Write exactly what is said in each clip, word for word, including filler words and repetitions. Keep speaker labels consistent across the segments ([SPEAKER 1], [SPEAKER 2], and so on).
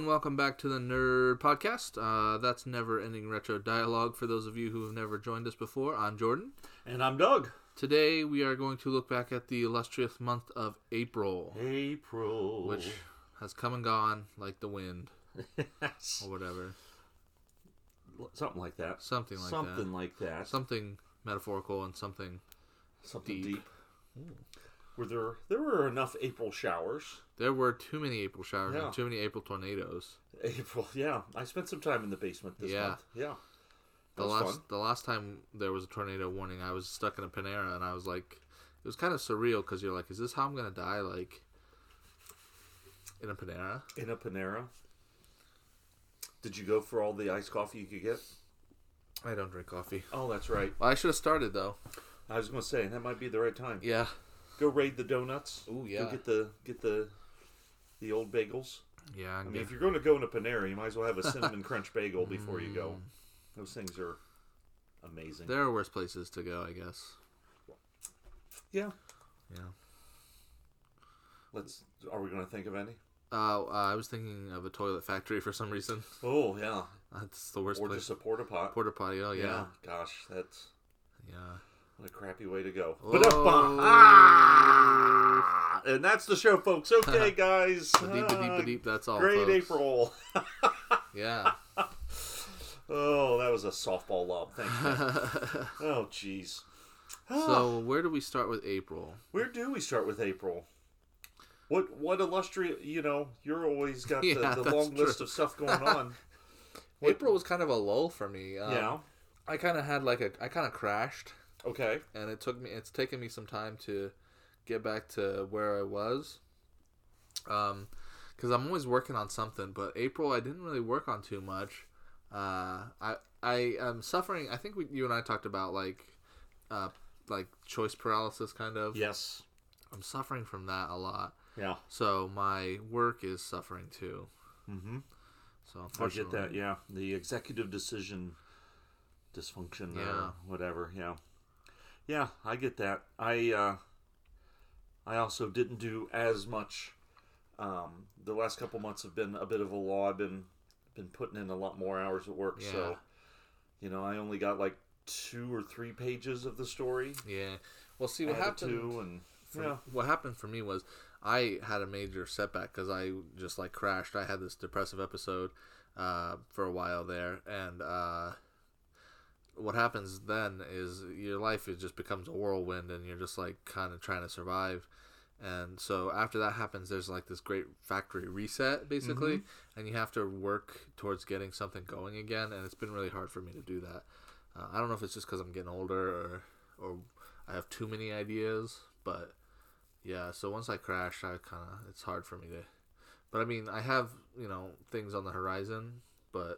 [SPEAKER 1] and welcome back to the Nerd Podcast. Uh, that's never-ending retro dialogue for those of you who have never joined us before. I'm Jordan.
[SPEAKER 2] And I'm Doug.
[SPEAKER 1] Today we are going to look back at the illustrious month of April.
[SPEAKER 2] April.
[SPEAKER 1] Which has come and gone like the wind.
[SPEAKER 2] Yes.
[SPEAKER 1] Or whatever.
[SPEAKER 2] Something like that.
[SPEAKER 1] Something like
[SPEAKER 2] something
[SPEAKER 1] that.
[SPEAKER 2] Something like that.
[SPEAKER 1] Something metaphorical and something
[SPEAKER 2] Something
[SPEAKER 1] deep.
[SPEAKER 2] deep. Were there, there were enough April showers.
[SPEAKER 1] There were too many April showers
[SPEAKER 2] Yeah.
[SPEAKER 1] and too many April tornadoes.
[SPEAKER 2] April, yeah. I spent some time in the basement this
[SPEAKER 1] Yeah.
[SPEAKER 2] month. Yeah. That
[SPEAKER 1] The
[SPEAKER 2] was
[SPEAKER 1] last
[SPEAKER 2] fun.
[SPEAKER 1] the last time there was a tornado warning, I was stuck in a Panera, and I was like, it was kind of surreal because you're like, is this how I'm gonna die? Like in a Panera?
[SPEAKER 2] In a Panera. Did you go for all the iced coffee you could get?
[SPEAKER 1] I don't drink coffee.
[SPEAKER 2] Oh, that's right.
[SPEAKER 1] Well, I should have started though.
[SPEAKER 2] I was going to say that might be the right time.
[SPEAKER 1] Yeah.
[SPEAKER 2] Go raid the donuts.
[SPEAKER 1] Ooh, yeah.
[SPEAKER 2] Go get the get the the old bagels.
[SPEAKER 1] Yeah.
[SPEAKER 2] I mean, if you're going to go in a Panera, you might as well have a cinnamon crunch bagel before you go. Those things are amazing.
[SPEAKER 1] There are worse places to go, I guess.
[SPEAKER 2] Yeah.
[SPEAKER 1] Yeah.
[SPEAKER 2] Let's. Are we going to think of any?
[SPEAKER 1] Uh, uh, I was thinking of a toilet factory for some reason.
[SPEAKER 2] Oh yeah.
[SPEAKER 1] That's the worst
[SPEAKER 2] Or
[SPEAKER 1] place.
[SPEAKER 2] just a porta pot.
[SPEAKER 1] Porta potty. Oh yeah.
[SPEAKER 2] Yeah. Gosh, that's
[SPEAKER 1] Yeah.
[SPEAKER 2] what a crappy way to go.
[SPEAKER 1] Oh.
[SPEAKER 2] But ah! And that's the show, folks. Okay, guys.
[SPEAKER 1] Ba-deep, ba-deep,
[SPEAKER 2] Ah,
[SPEAKER 1] ba-deep, that's all.
[SPEAKER 2] Great
[SPEAKER 1] folks.
[SPEAKER 2] April.
[SPEAKER 1] Yeah.
[SPEAKER 2] Oh, that was a softball lob. Thank you. Oh, jeez.
[SPEAKER 1] So where do we start with April?
[SPEAKER 2] Where do we start with April? What what illustrious, you know, you're always got the,
[SPEAKER 1] Yeah,
[SPEAKER 2] the
[SPEAKER 1] that's
[SPEAKER 2] long list
[SPEAKER 1] true.
[SPEAKER 2] of stuff going on. What-
[SPEAKER 1] April was kind of a lull for me. Um,
[SPEAKER 2] Yeah.
[SPEAKER 1] I kind of had like a, I kind of crashed,
[SPEAKER 2] Okay.
[SPEAKER 1] and it took me, it's taken me some time to get back to where I was. Um, because I'm always working on something, but April I didn't really work on too much. Uh, I I am suffering. I think we, you and I talked about like, uh, like choice paralysis, kind of.
[SPEAKER 2] Yes.
[SPEAKER 1] I'm suffering from that a lot.
[SPEAKER 2] Yeah.
[SPEAKER 1] So my work is suffering too.
[SPEAKER 2] Mm-hmm.
[SPEAKER 1] So
[SPEAKER 2] I
[SPEAKER 1] unfortunately,
[SPEAKER 2] get that, yeah. The executive decision dysfunction
[SPEAKER 1] Yeah.
[SPEAKER 2] or whatever, yeah. Yeah, I get that. I uh, I also didn't do as much. Um, the last couple months have been a bit of a lull. I've been been putting in a lot more hours at work,
[SPEAKER 1] Yeah.
[SPEAKER 2] so you know, I only got like two or three pages of the story.
[SPEAKER 1] Yeah. Well, see what
[SPEAKER 2] added
[SPEAKER 1] happened.
[SPEAKER 2] to, and
[SPEAKER 1] For,
[SPEAKER 2] yeah.
[SPEAKER 1] What happened for me was I had a major setback because I just like crashed. I had this depressive episode uh, for a while there, and uh, what happens then is your life it just becomes a whirlwind, and you're just like kind of trying to survive. And so after that happens, there's like this great factory reset, basically,
[SPEAKER 2] Mm-hmm.
[SPEAKER 1] and you have to work towards getting something going again. And it's been really hard for me to do that. Uh, I don't know if it's just because I'm getting older or or I have too many ideas, but yeah. So once I crash, I kind of it's hard for me to. But I mean, I have you know things on the horizon, but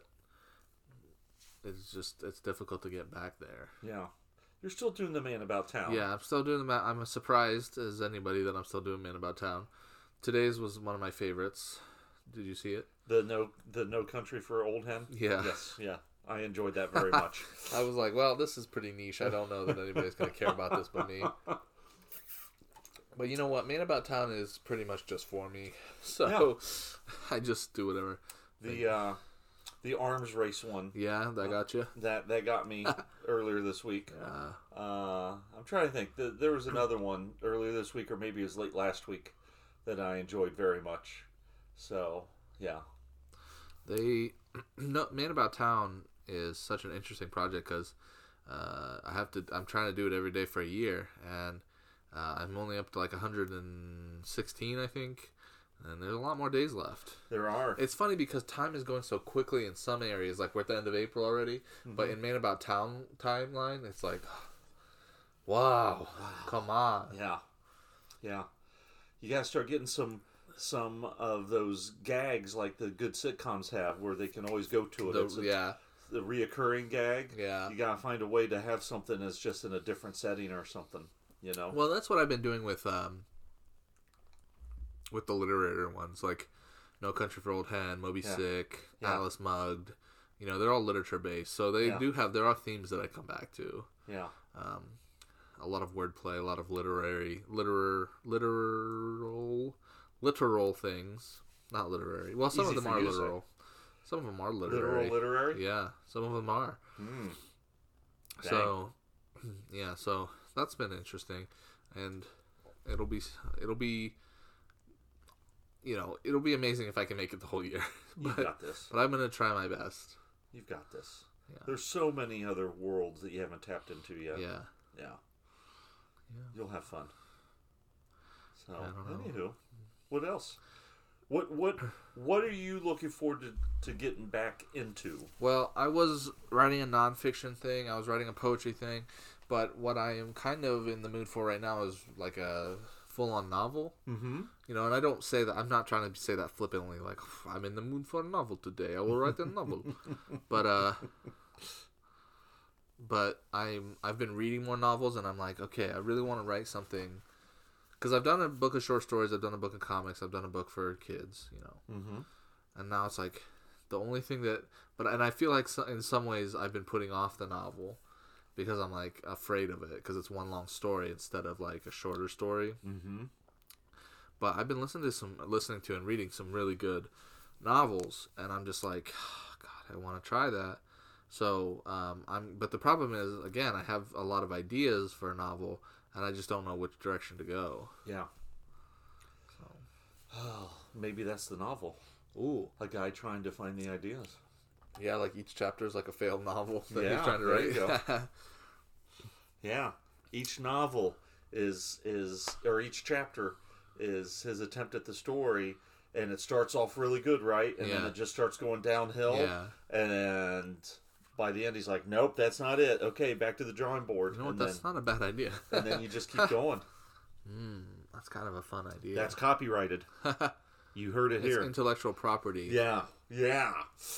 [SPEAKER 1] it's just it's difficult to get back there.
[SPEAKER 2] Yeah. You're still doing the Man About Town.
[SPEAKER 1] Yeah, I'm still doing the. Ma- I'm as surprised as anybody that I'm still doing Man About Town. Today's was one of my favorites. Did you see it?
[SPEAKER 2] The No the No Country for Old Hen?
[SPEAKER 1] Yeah.
[SPEAKER 2] Yes, yeah. I enjoyed that very much.
[SPEAKER 1] I was like, well, this is pretty niche. I don't know that anybody's going to care about this but me. But you know what? Man About Town is pretty much just for me. So I just do whatever.
[SPEAKER 2] The uh, the arms race one.
[SPEAKER 1] Yeah, that got you.
[SPEAKER 2] That that got me earlier this week.
[SPEAKER 1] Uh,
[SPEAKER 2] Uh, I'm trying to think. The, there was another one earlier this week, or maybe it was late last week, that I enjoyed very much. So yeah,
[SPEAKER 1] they no Man About Town is such an interesting project because uh, I have to. I'm trying to do it every day for a year, and uh, I'm only up to like one hundred sixteen, I think. And there's a lot more days left.
[SPEAKER 2] there are.
[SPEAKER 1] It's funny because time is going so quickly in some areas. Like we're at the end of April already,
[SPEAKER 2] Mm-hmm.
[SPEAKER 1] but in Man About Town timeline, it's like, wow, come on.
[SPEAKER 2] Yeah, yeah. You gotta start getting some some of those gags like the good sitcoms have, where they can always go to it.
[SPEAKER 1] The-
[SPEAKER 2] it's a,
[SPEAKER 1] yeah,
[SPEAKER 2] the reoccurring gag.
[SPEAKER 1] yeah.
[SPEAKER 2] You gotta find a way to have something that's just in a different setting or something. You know.
[SPEAKER 1] Well, that's what I've been doing with um with the literary ones, like No Country for Old Hen, Moby
[SPEAKER 2] Yeah.
[SPEAKER 1] Sick,
[SPEAKER 2] Yeah.
[SPEAKER 1] Atlas Mugged. You know, they're all literature based, so they
[SPEAKER 2] Yeah.
[SPEAKER 1] do have there are themes that I come back to.
[SPEAKER 2] Yeah.
[SPEAKER 1] Um, a lot of wordplay, a lot of literary, literar, literal, literal things. not literary. Well, some
[SPEAKER 2] Easy
[SPEAKER 1] of them
[SPEAKER 2] for
[SPEAKER 1] are
[SPEAKER 2] you to say.
[SPEAKER 1] literal. Some of them are literary.
[SPEAKER 2] Literal literary?
[SPEAKER 1] Yeah, some of them are.
[SPEAKER 2] Mm.
[SPEAKER 1] So, yeah, so that's been interesting, and it'll be it'll be you know it'll be amazing if I can make it the whole year.
[SPEAKER 2] You've
[SPEAKER 1] but,
[SPEAKER 2] got this.
[SPEAKER 1] But I'm gonna try my best.
[SPEAKER 2] You've got this.
[SPEAKER 1] Yeah.
[SPEAKER 2] There's so many other worlds that you haven't tapped into yet.
[SPEAKER 1] Yeah.
[SPEAKER 2] Yeah.
[SPEAKER 1] Yeah.
[SPEAKER 2] You'll have fun. So,
[SPEAKER 1] I don't know.
[SPEAKER 2] anywho, what else? What what what are you looking forward to, to getting back into?
[SPEAKER 1] Well, I was writing a nonfiction thing. I was writing a poetry thing, but what I am kind of in the mood for right now is like a full-on novel.
[SPEAKER 2] Mm-hmm.
[SPEAKER 1] You know, and I don't say that. I'm not trying to say that flippantly. Like, I'm in the mood for a novel today. I will write a novel. But uh, but I'm I've been reading more novels, and I'm like, okay, I really want to write something. Because I've done a book of short stories, I've done a book of comics, I've done a book for kids, you know.
[SPEAKER 2] Mm-hmm.
[SPEAKER 1] And now it's like, the only thing that... But and I feel like so, in some ways I've been putting off the novel because I'm, like, afraid of it. Because it's one long story instead of, like, a shorter story.
[SPEAKER 2] Mm-hmm.
[SPEAKER 1] But I've been listening to some... Listening to and reading some really good novels. And I'm just like, oh, God, I want to try that. So, um, I'm... But the problem is, again, I have a lot of ideas for a novel... And I just don't know which direction to go.
[SPEAKER 2] Yeah.
[SPEAKER 1] So.
[SPEAKER 2] Oh, maybe that's the novel.
[SPEAKER 1] Ooh.
[SPEAKER 2] A guy trying to find the ideas.
[SPEAKER 1] Yeah, like each chapter is like a failed novel that
[SPEAKER 2] Yeah,
[SPEAKER 1] he's trying to
[SPEAKER 2] there
[SPEAKER 1] write.
[SPEAKER 2] you go. Yeah. Each novel is is or each chapter is his attempt at the story, and it starts off really good, right? And
[SPEAKER 1] Yeah.
[SPEAKER 2] then it just starts going downhill.
[SPEAKER 1] Yeah.
[SPEAKER 2] And by the end, he's like, "Nope, that's not it. Okay, back to the drawing board."
[SPEAKER 1] You know what?
[SPEAKER 2] and
[SPEAKER 1] That's
[SPEAKER 2] then,
[SPEAKER 1] not a bad idea.
[SPEAKER 2] and then you just keep going.
[SPEAKER 1] Mm, that's kind of a fun idea.
[SPEAKER 2] That's copyrighted. You heard it
[SPEAKER 1] it's
[SPEAKER 2] here.
[SPEAKER 1] intellectual property.
[SPEAKER 2] Yeah, yeah.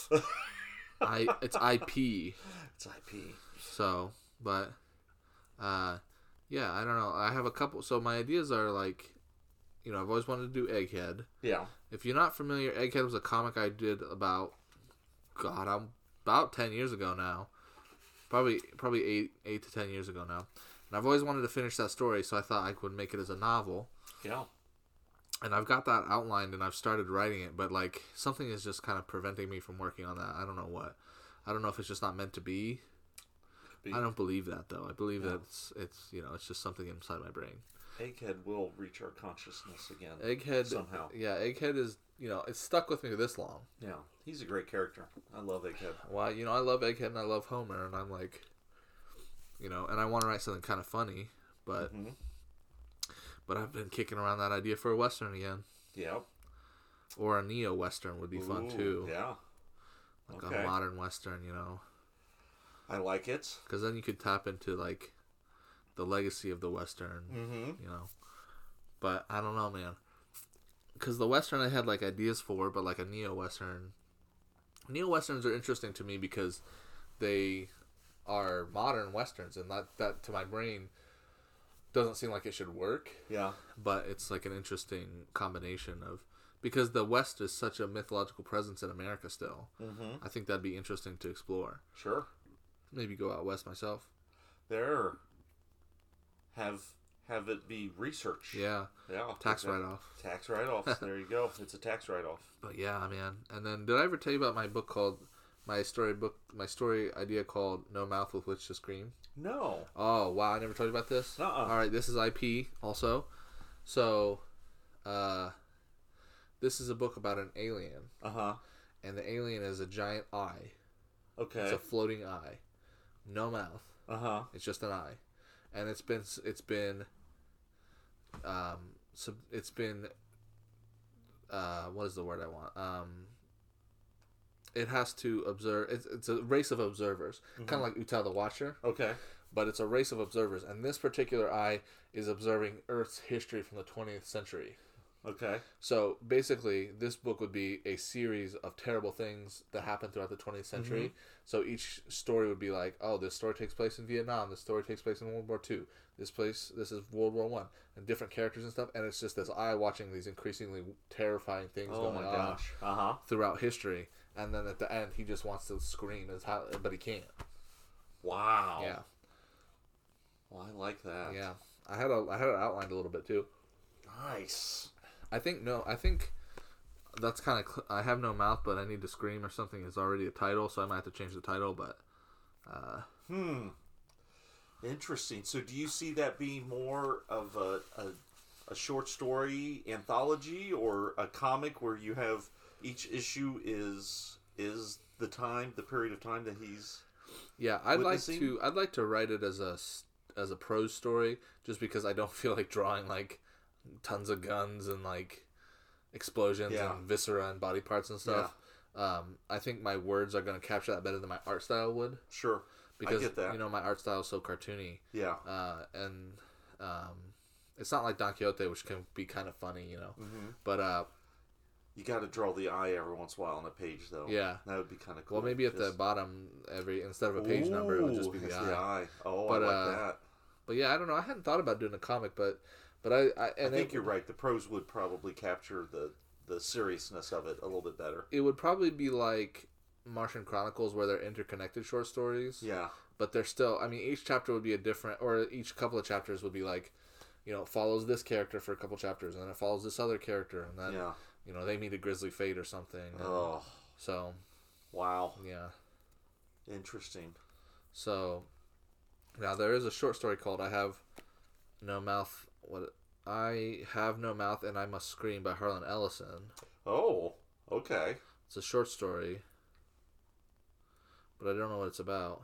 [SPEAKER 1] I it's I P.
[SPEAKER 2] It's I P.
[SPEAKER 1] So, but, uh, yeah, I don't know. I have a couple. So my ideas are like, you know, I've always wanted to do Egghead.
[SPEAKER 2] Yeah.
[SPEAKER 1] If you're not familiar, Egghead was a comic I did about, God, I'm about ten years ago now. Probably, probably eight, eight to ten years ago now. And I've always wanted to finish that story, so I thought I would make it as a novel.
[SPEAKER 2] Yeah.
[SPEAKER 1] And I've got that outlined, and I've started writing it, but like something is just kind of preventing me from working on that. I don't know what. I don't know if it's just not meant to be.
[SPEAKER 2] Be.
[SPEAKER 1] I don't believe that though. I believe
[SPEAKER 2] Yeah.
[SPEAKER 1] that it's it's you know it's just something inside my brain.
[SPEAKER 2] Egghead will reach our consciousness again.
[SPEAKER 1] Egghead
[SPEAKER 2] somehow.
[SPEAKER 1] Yeah, Egghead is you know it's stuck with me this long.
[SPEAKER 2] Yeah, he's a great character. I love Egghead.
[SPEAKER 1] Well, you know I love Egghead and I love Homer, and I'm like, you know, and I want to write something kind of funny, but
[SPEAKER 2] Mm-hmm.
[SPEAKER 1] but I've been kicking around that idea for a western again.
[SPEAKER 2] Yeah.
[SPEAKER 1] Or a neo western would be fun
[SPEAKER 2] Ooh,
[SPEAKER 1] too.
[SPEAKER 2] Yeah.
[SPEAKER 1] Like
[SPEAKER 2] Okay.
[SPEAKER 1] a modern western, you know.
[SPEAKER 2] I like it.
[SPEAKER 1] Because then you could tap into like the legacy of the western,
[SPEAKER 2] Mm-hmm.
[SPEAKER 1] you know. But I don't know, man. Because the western I had like ideas for, but like a neo western, neo westerns are interesting to me because they are modern westerns, and that that to my brain doesn't seem like it should work.
[SPEAKER 2] Yeah.
[SPEAKER 1] But it's like an interesting combination of because the West is such a mythological presence in America still.
[SPEAKER 2] Mm-hmm.
[SPEAKER 1] I think that'd be interesting to explore.
[SPEAKER 2] Sure.
[SPEAKER 1] Maybe go out west myself.
[SPEAKER 2] There. Have have it be research.
[SPEAKER 1] Yeah.
[SPEAKER 2] Yeah.
[SPEAKER 1] Tax
[SPEAKER 2] exactly.
[SPEAKER 1] write-off.
[SPEAKER 2] Tax write-offs. There you go. It's a tax write-off.
[SPEAKER 1] But yeah, man. And then did I ever tell you about my book called my story book my story idea called No Mouth with Which to Scream?
[SPEAKER 2] No.
[SPEAKER 1] Oh wow, I never told you about this?
[SPEAKER 2] Uh-uh.
[SPEAKER 1] Alright, this is I P also. So uh this is a book about an alien.
[SPEAKER 2] Uh-huh.
[SPEAKER 1] And the alien is a giant eye.
[SPEAKER 2] Okay.
[SPEAKER 1] It's a floating eye. No mouth.
[SPEAKER 2] Uh-huh.
[SPEAKER 1] It's just an eye. And it's been it's been um so it's been uh what is the word I want? Um it has to observe it's it's a race of observers.
[SPEAKER 2] Mm-hmm.
[SPEAKER 1] Kind of like Uta the Watcher,
[SPEAKER 2] Okay.
[SPEAKER 1] but it's a race of observers, and this particular eye is observing Earth's history from the twentieth century.
[SPEAKER 2] Okay.
[SPEAKER 1] So basically, this book would be a series of terrible things that happened throughout the twentieth century.
[SPEAKER 2] Mm-hmm.
[SPEAKER 1] So each story would be like, oh, this story takes place in Vietnam. This story takes place in World War Two. This place, this is World War One, and different characters and stuff. And it's just this eye watching these increasingly terrifying things
[SPEAKER 2] Oh
[SPEAKER 1] going
[SPEAKER 2] my
[SPEAKER 1] on
[SPEAKER 2] gosh. Uh-huh.
[SPEAKER 1] throughout history. And then at the end, he just wants to scream, as how, but he can't.
[SPEAKER 2] Wow.
[SPEAKER 1] Yeah,
[SPEAKER 2] Well, I like that.
[SPEAKER 1] yeah. I had a I had it outlined a little bit too.
[SPEAKER 2] Nice.
[SPEAKER 1] I think no. I think that's kind of cl- I have no mouth, but I need to scream or something is already a title, so I might have to change the title. But uh,
[SPEAKER 2] hmm, interesting. So, do you see that being more of a, a a short story anthology or a comic where you have each issue is is the time, the period of time that he's
[SPEAKER 1] yeah, I'd
[SPEAKER 2] witnessing?
[SPEAKER 1] like to I'd like to write it as a s- as a prose story, just because I don't feel like drawing like tons of guns and like explosions
[SPEAKER 2] Yeah.
[SPEAKER 1] and viscera and body parts and stuff. Um, I think my words are going to capture that better than my art style would,
[SPEAKER 2] Sure,
[SPEAKER 1] because
[SPEAKER 2] I get that.
[SPEAKER 1] you know my art style is so cartoony.
[SPEAKER 2] Yeah,
[SPEAKER 1] Uh, and um, it's not like Don Quixote, which can be kind of funny, you know.
[SPEAKER 2] mm-hmm.
[SPEAKER 1] But uh,
[SPEAKER 2] You got to draw the eye every once in a while on a page, though.
[SPEAKER 1] yeah,
[SPEAKER 2] That would be kind of cool.
[SPEAKER 1] well, maybe at the
[SPEAKER 2] Just-
[SPEAKER 1] bottom, every instead of a page number, it would just be
[SPEAKER 2] Ooh,
[SPEAKER 1] the
[SPEAKER 2] it's
[SPEAKER 1] eye.
[SPEAKER 2] Oh,
[SPEAKER 1] But,
[SPEAKER 2] I like
[SPEAKER 1] uh,
[SPEAKER 2] that.
[SPEAKER 1] But yeah, I don't know. I hadn't thought about doing a comic, but but I I, and
[SPEAKER 2] I think
[SPEAKER 1] it,
[SPEAKER 2] you're right. The prose would probably capture the the seriousness of it a little bit better.
[SPEAKER 1] It would probably be like Martian Chronicles, where they're interconnected short stories.
[SPEAKER 2] Yeah.
[SPEAKER 1] But they're still. I mean, each chapter would be a different, or each couple of chapters would be like, you know, it follows this character for a couple chapters, and then it follows this other character, and then
[SPEAKER 2] Yeah.
[SPEAKER 1] you know they meet a grisly fate or something. And
[SPEAKER 2] Oh,
[SPEAKER 1] so
[SPEAKER 2] wow.
[SPEAKER 1] yeah.
[SPEAKER 2] Interesting.
[SPEAKER 1] So now there is a short story called "I Have No Mouth." What I have no mouth and I must scream by Harlan Ellison.
[SPEAKER 2] Oh, okay.
[SPEAKER 1] It's a short story, but I don't know what it's about.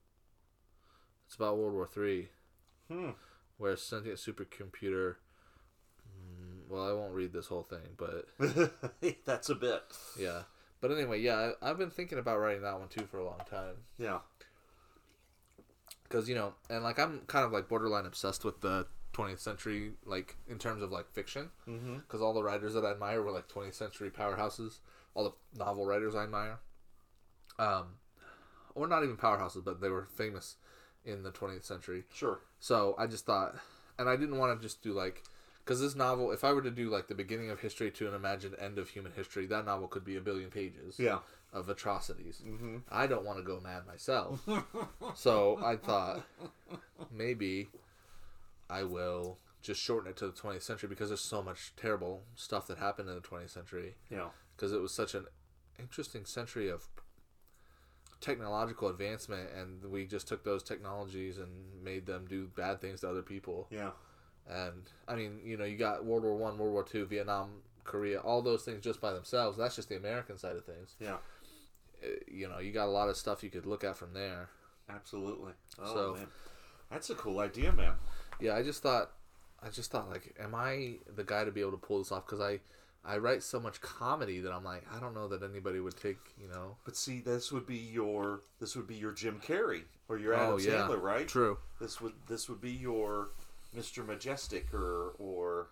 [SPEAKER 1] It's about World War Three,
[SPEAKER 2] Hmm.
[SPEAKER 1] where a sentient supercomputer. mm, Well, I won't read this whole thing, but
[SPEAKER 2] That's a bit.
[SPEAKER 1] yeah. But anyway, yeah, I, I've been thinking about writing that one too for a long time.
[SPEAKER 2] Yeah.
[SPEAKER 1] Because, you know, and like I'm kind of like borderline obsessed with the twentieth century, like in terms of like fiction.
[SPEAKER 2] Mm-hmm.
[SPEAKER 1] Because all the writers that I admire were like twentieth century powerhouses. All the novel writers I admire. Um, or not even powerhouses, but they were famous in the twentieth century.
[SPEAKER 2] Sure.
[SPEAKER 1] So I just thought, and I didn't want to just do like, because this novel, if I were to do like the beginning of history to an imagined end of human history, that novel could be a billion pages.
[SPEAKER 2] Yeah.
[SPEAKER 1] Of atrocities.
[SPEAKER 2] Mm-hmm.
[SPEAKER 1] I don't want to go mad myself. So I thought maybe I will just shorten it to the twentieth century, because there's so much terrible stuff that happened in the twentieth century.
[SPEAKER 2] Yeah.
[SPEAKER 1] Because it was such an interesting century of technological advancement, and we just took those technologies and made them do bad things to other people.
[SPEAKER 2] Yeah.
[SPEAKER 1] And I mean, you know, you got World War One, World War Two, Vietnam, Korea, all those things just by themselves. That's just the American side of things.
[SPEAKER 2] Yeah.
[SPEAKER 1] Uh, You know, you got a lot of stuff you could look at from there.
[SPEAKER 2] Absolutely. Oh,
[SPEAKER 1] So-
[SPEAKER 2] man. That's a cool idea, man.
[SPEAKER 1] Yeah, I just thought, I just thought, like, am I the guy to be able to pull this off? Because I, I write so much comedy that I'm like, I don't know that anybody would take, you know.
[SPEAKER 2] But see, this would be your this would be your Jim Carrey or your Adam
[SPEAKER 1] Oh, yeah.
[SPEAKER 2] Sandler, right?
[SPEAKER 1] True.
[SPEAKER 2] This would this would be your Mister Majestic or or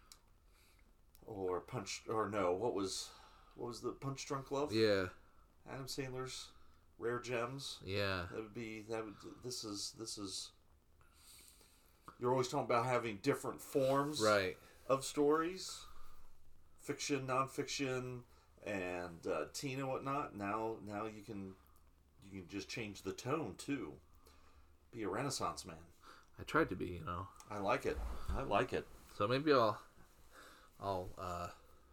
[SPEAKER 2] or Punch or no, what was what was the Punch Drunk Love?
[SPEAKER 1] Yeah,
[SPEAKER 2] Adam Sandler's Rare Gems.
[SPEAKER 1] yeah,
[SPEAKER 2] That would be that would this is this is you're always talking about having different forms
[SPEAKER 1] right.
[SPEAKER 2] of stories, fiction, nonfiction, and uh, teen and whatnot. Now, now you can you can just change the tone too. Be a Renaissance man.
[SPEAKER 1] I tried to be, you know.
[SPEAKER 2] I like it. I like it.
[SPEAKER 1] So maybe I'll, I'll uh,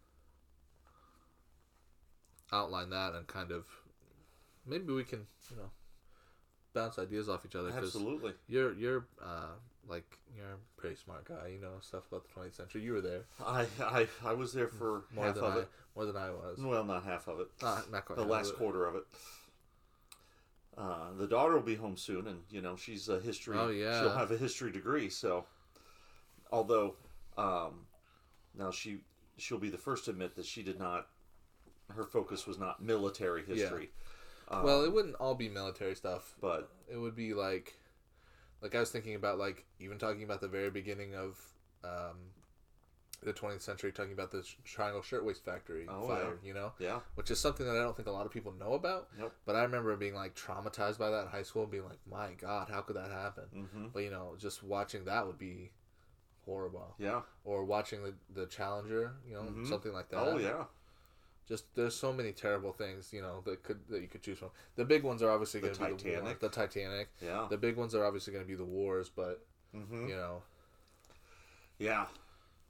[SPEAKER 1] outline that and kind of, maybe we can, you know, bounce ideas off each other. 'Cause
[SPEAKER 2] Absolutely.
[SPEAKER 1] You're you're uh like you're a pretty smart guy. You know stuff about the twentieth century. You were there
[SPEAKER 2] I, I I was there for
[SPEAKER 1] more
[SPEAKER 2] half
[SPEAKER 1] than
[SPEAKER 2] of
[SPEAKER 1] I
[SPEAKER 2] it.
[SPEAKER 1] more than I was.
[SPEAKER 2] Well, not half of it.
[SPEAKER 1] Not not quite
[SPEAKER 2] The
[SPEAKER 1] half
[SPEAKER 2] last
[SPEAKER 1] of it.
[SPEAKER 2] quarter of it. Uh, the daughter will be home soon, and you know she's a history.
[SPEAKER 1] Oh, yeah.
[SPEAKER 2] She'll have a history degree. So, although um, now she she'll be the first to admit that she did not. Her focus was not military history. Um,
[SPEAKER 1] Well, it wouldn't all be military stuff.
[SPEAKER 2] but
[SPEAKER 1] It would be like, like I was thinking about, like even talking about the very beginning of um, the twentieth century, talking about the Triangle Shirtwaist Factory
[SPEAKER 2] Oh,
[SPEAKER 1] fire. You know,
[SPEAKER 2] yeah,
[SPEAKER 1] which is something that I don't think a lot of people know about.
[SPEAKER 2] Nope.
[SPEAKER 1] But I remember being like traumatized by that in high school and being like, my God, how could that happen?
[SPEAKER 2] mm-hmm.
[SPEAKER 1] But you know, just watching that would be horrible.
[SPEAKER 2] yeah,
[SPEAKER 1] Or watching the the Challenger, you know,
[SPEAKER 2] Mhm.
[SPEAKER 1] something like that.
[SPEAKER 2] oh yeah,
[SPEAKER 1] Just there's so many terrible things, you know, that could that you could choose from. The big ones are obviously
[SPEAKER 2] The
[SPEAKER 1] going to be the war,
[SPEAKER 2] Titanic.
[SPEAKER 1] the Titanic.
[SPEAKER 2] yeah,
[SPEAKER 1] The big ones are obviously going to be the wars, but
[SPEAKER 2] mm-hmm.
[SPEAKER 1] you know,
[SPEAKER 2] yeah.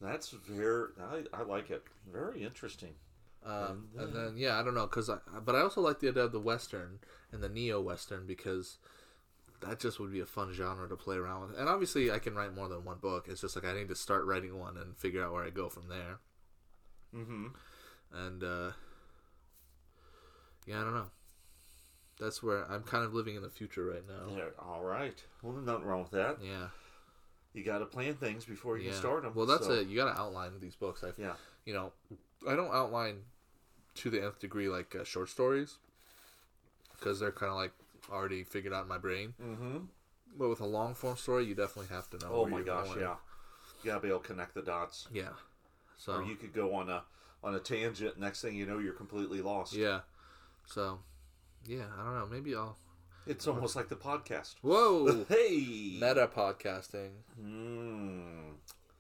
[SPEAKER 2] That's very. I, I like it. Very interesting.
[SPEAKER 1] Um, and then yeah, I don't know, cause I, but I also like the idea of the Western and the neo-Western because that just would be a fun genre to play around with. And obviously, I can write more than one book. It's just like I need to start writing one and figure out where I go from there.
[SPEAKER 2] Mm-hmm.
[SPEAKER 1] And uh, yeah, I don't know. That's where I'm kind of living in the future right now.
[SPEAKER 2] Yeah, all right. Well, there's nothing wrong with that.
[SPEAKER 1] Yeah.
[SPEAKER 2] You got to plan things before you
[SPEAKER 1] yeah.
[SPEAKER 2] can start them.
[SPEAKER 1] Well, that's
[SPEAKER 2] so.
[SPEAKER 1] it. You got to outline these books. I've,
[SPEAKER 2] yeah.
[SPEAKER 1] You know, I don't outline to the nth degree like uh, short stories because they're kind of like already figured out in my brain.
[SPEAKER 2] Mm-hmm.
[SPEAKER 1] But with a long form story, you definitely have to know.
[SPEAKER 2] Oh my gosh, going. yeah. You got to be able to connect the dots.
[SPEAKER 1] Yeah. So
[SPEAKER 2] or you could go on a on a tangent. Next thing you know, you're completely lost.
[SPEAKER 1] Yeah. So, yeah, I don't know. Maybe I'll.
[SPEAKER 2] It's almost like the podcast.
[SPEAKER 1] Whoa!
[SPEAKER 2] Hey!
[SPEAKER 1] Meta podcasting.
[SPEAKER 2] Mm.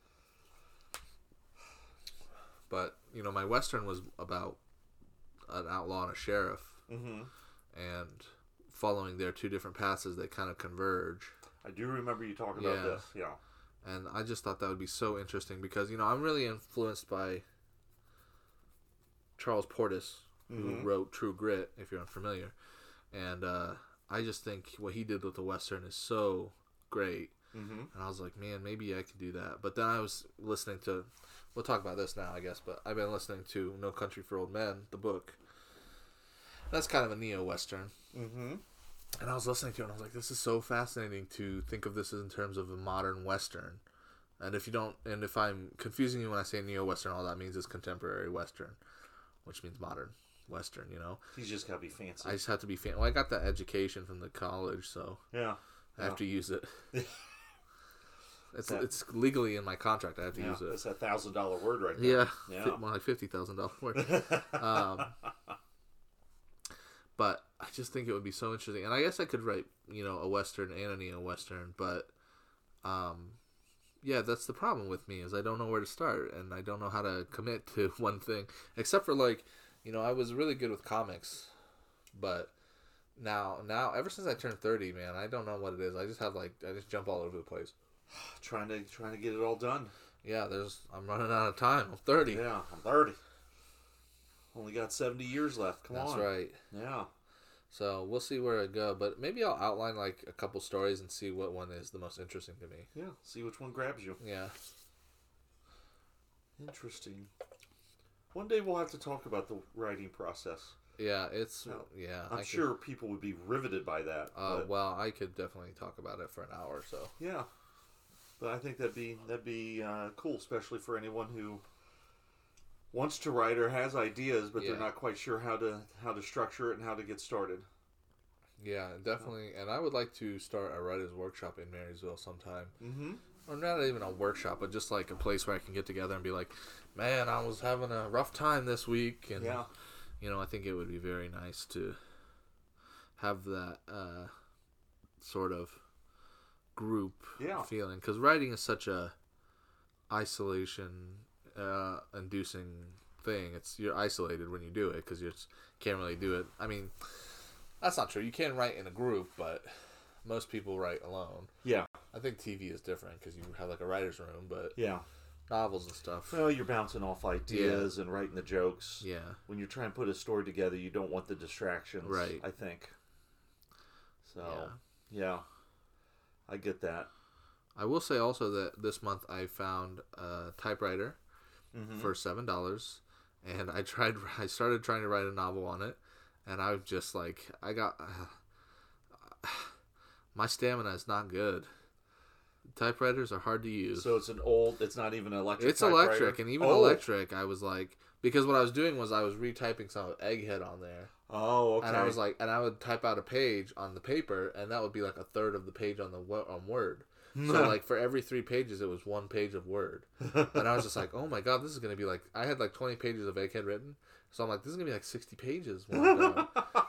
[SPEAKER 1] But, you know, my Western was about an outlaw and a sheriff.
[SPEAKER 2] Mm-hmm.
[SPEAKER 1] And following their two different paths as they kind of converge.
[SPEAKER 2] I do remember you talking about
[SPEAKER 1] yeah.
[SPEAKER 2] this. Yeah.
[SPEAKER 1] And I just thought that would be so interesting because, you know, I'm really influenced by Charles Portis, who
[SPEAKER 2] mm-hmm.
[SPEAKER 1] wrote True Grit, if you're unfamiliar. And uh, I just think what he did with the Western is so great.
[SPEAKER 2] Mm-hmm.
[SPEAKER 1] And I was like, man, maybe I could do that. But then I was listening to, we'll talk about this now, I guess, but I've been listening to No Country for Old Men, the book. That's kind of a neo-Western.
[SPEAKER 2] Mm-hmm.
[SPEAKER 1] And I was listening to it and I was like, this is so fascinating to think of this in terms of a modern Western. And if you don't, and if I'm confusing you when I say neo-Western, all that means is contemporary Western, which means modern Western, you know?
[SPEAKER 2] You just gotta be fancy.
[SPEAKER 1] I just have to be fancy. Well, I got that education from the college, so
[SPEAKER 2] yeah,
[SPEAKER 1] I have
[SPEAKER 2] yeah.
[SPEAKER 1] to use it. It's
[SPEAKER 2] that,
[SPEAKER 1] it's legally in my contract. I have to
[SPEAKER 2] yeah,
[SPEAKER 1] use it.
[SPEAKER 2] It's a thousand dollar word right there.
[SPEAKER 1] Yeah,
[SPEAKER 2] yeah.
[SPEAKER 1] more like fifty thousand dollar word. um, but I just think it would be so interesting, and I guess I could write, you know, a Western and a neo-Western, but um, yeah, that's the problem with me is I don't know where to start, and I don't know how to commit to one thing, except for like, you know, I was really good with comics, but now now ever since I turned thirty, man, I don't know what it is. I just have like I just jump all over the place.
[SPEAKER 2] trying to trying to get it all done.
[SPEAKER 1] Yeah, there's I'm running out of time. I'm thirty.
[SPEAKER 2] Yeah, I'm thirty. Only got seventy years left. Come
[SPEAKER 1] That's
[SPEAKER 2] on.
[SPEAKER 1] That's right.
[SPEAKER 2] Yeah.
[SPEAKER 1] So we'll see where I go, but maybe I'll outline like a couple stories and see what one is the most interesting to me.
[SPEAKER 2] Yeah, see which one grabs you.
[SPEAKER 1] Yeah.
[SPEAKER 2] Interesting. One day we'll have to talk about the writing process.
[SPEAKER 1] Yeah, it's
[SPEAKER 2] no,
[SPEAKER 1] yeah.
[SPEAKER 2] I'm
[SPEAKER 1] I
[SPEAKER 2] sure
[SPEAKER 1] could,
[SPEAKER 2] people would be riveted by that.
[SPEAKER 1] Uh,
[SPEAKER 2] but,
[SPEAKER 1] well, I could definitely talk about it for an hour or so.
[SPEAKER 2] Yeah, but I think that'd be that'd be uh, cool, especially for anyone who wants to write or has ideas, but
[SPEAKER 1] yeah.
[SPEAKER 2] they're not quite sure how to how to structure it and how to get started.
[SPEAKER 1] Yeah, definitely. And I would like to start a writer's workshop in Marysville sometime.
[SPEAKER 2] Mm-hmm.
[SPEAKER 1] Or not even a workshop, but just like a place where I can get together and be like, man, I was having a rough time this week. And,
[SPEAKER 2] yeah.
[SPEAKER 1] you know, I think it would be very nice to have that uh, sort of group
[SPEAKER 2] yeah.
[SPEAKER 1] feeling. Because writing is such a isolation uh, inducing thing. It's you're isolated when you do it because you just can't really do it. I mean, that's not true. You can write in a group, but most people write alone.
[SPEAKER 2] Yeah.
[SPEAKER 1] I think T V is different because you have like a writer's room, but
[SPEAKER 2] yeah,
[SPEAKER 1] novels and stuff.
[SPEAKER 2] Well, you're bouncing off ideas
[SPEAKER 1] yeah.
[SPEAKER 2] and writing the jokes.
[SPEAKER 1] Yeah.
[SPEAKER 2] When you're trying to put a story together, you don't want the distractions.
[SPEAKER 1] Right.
[SPEAKER 2] I think. So,
[SPEAKER 1] yeah.
[SPEAKER 2] yeah. I get that.
[SPEAKER 1] I will say also that this month I found a typewriter mm-hmm. for seven dollars, and I tried. I started trying to write a novel on it, and I was just like, I got uh, my stamina is not good. Typewriters are hard to use.
[SPEAKER 2] So it's an old. It's not even an electric.
[SPEAKER 1] It's
[SPEAKER 2] typewriter?
[SPEAKER 1] electric, and even
[SPEAKER 2] oh.
[SPEAKER 1] electric, I was like, because what I was doing was I was retyping some of Egghead on there.
[SPEAKER 2] Oh, okay.
[SPEAKER 1] And I was like, and I would type out a page on the paper, and that would be like a third of the page on the on Word. So like for every three pages, it was one page of Word, and I was just like, oh my god, this is gonna be like. I had like twenty pages of Egghead written, so I'm like, this is gonna be like sixty pages when I'm done.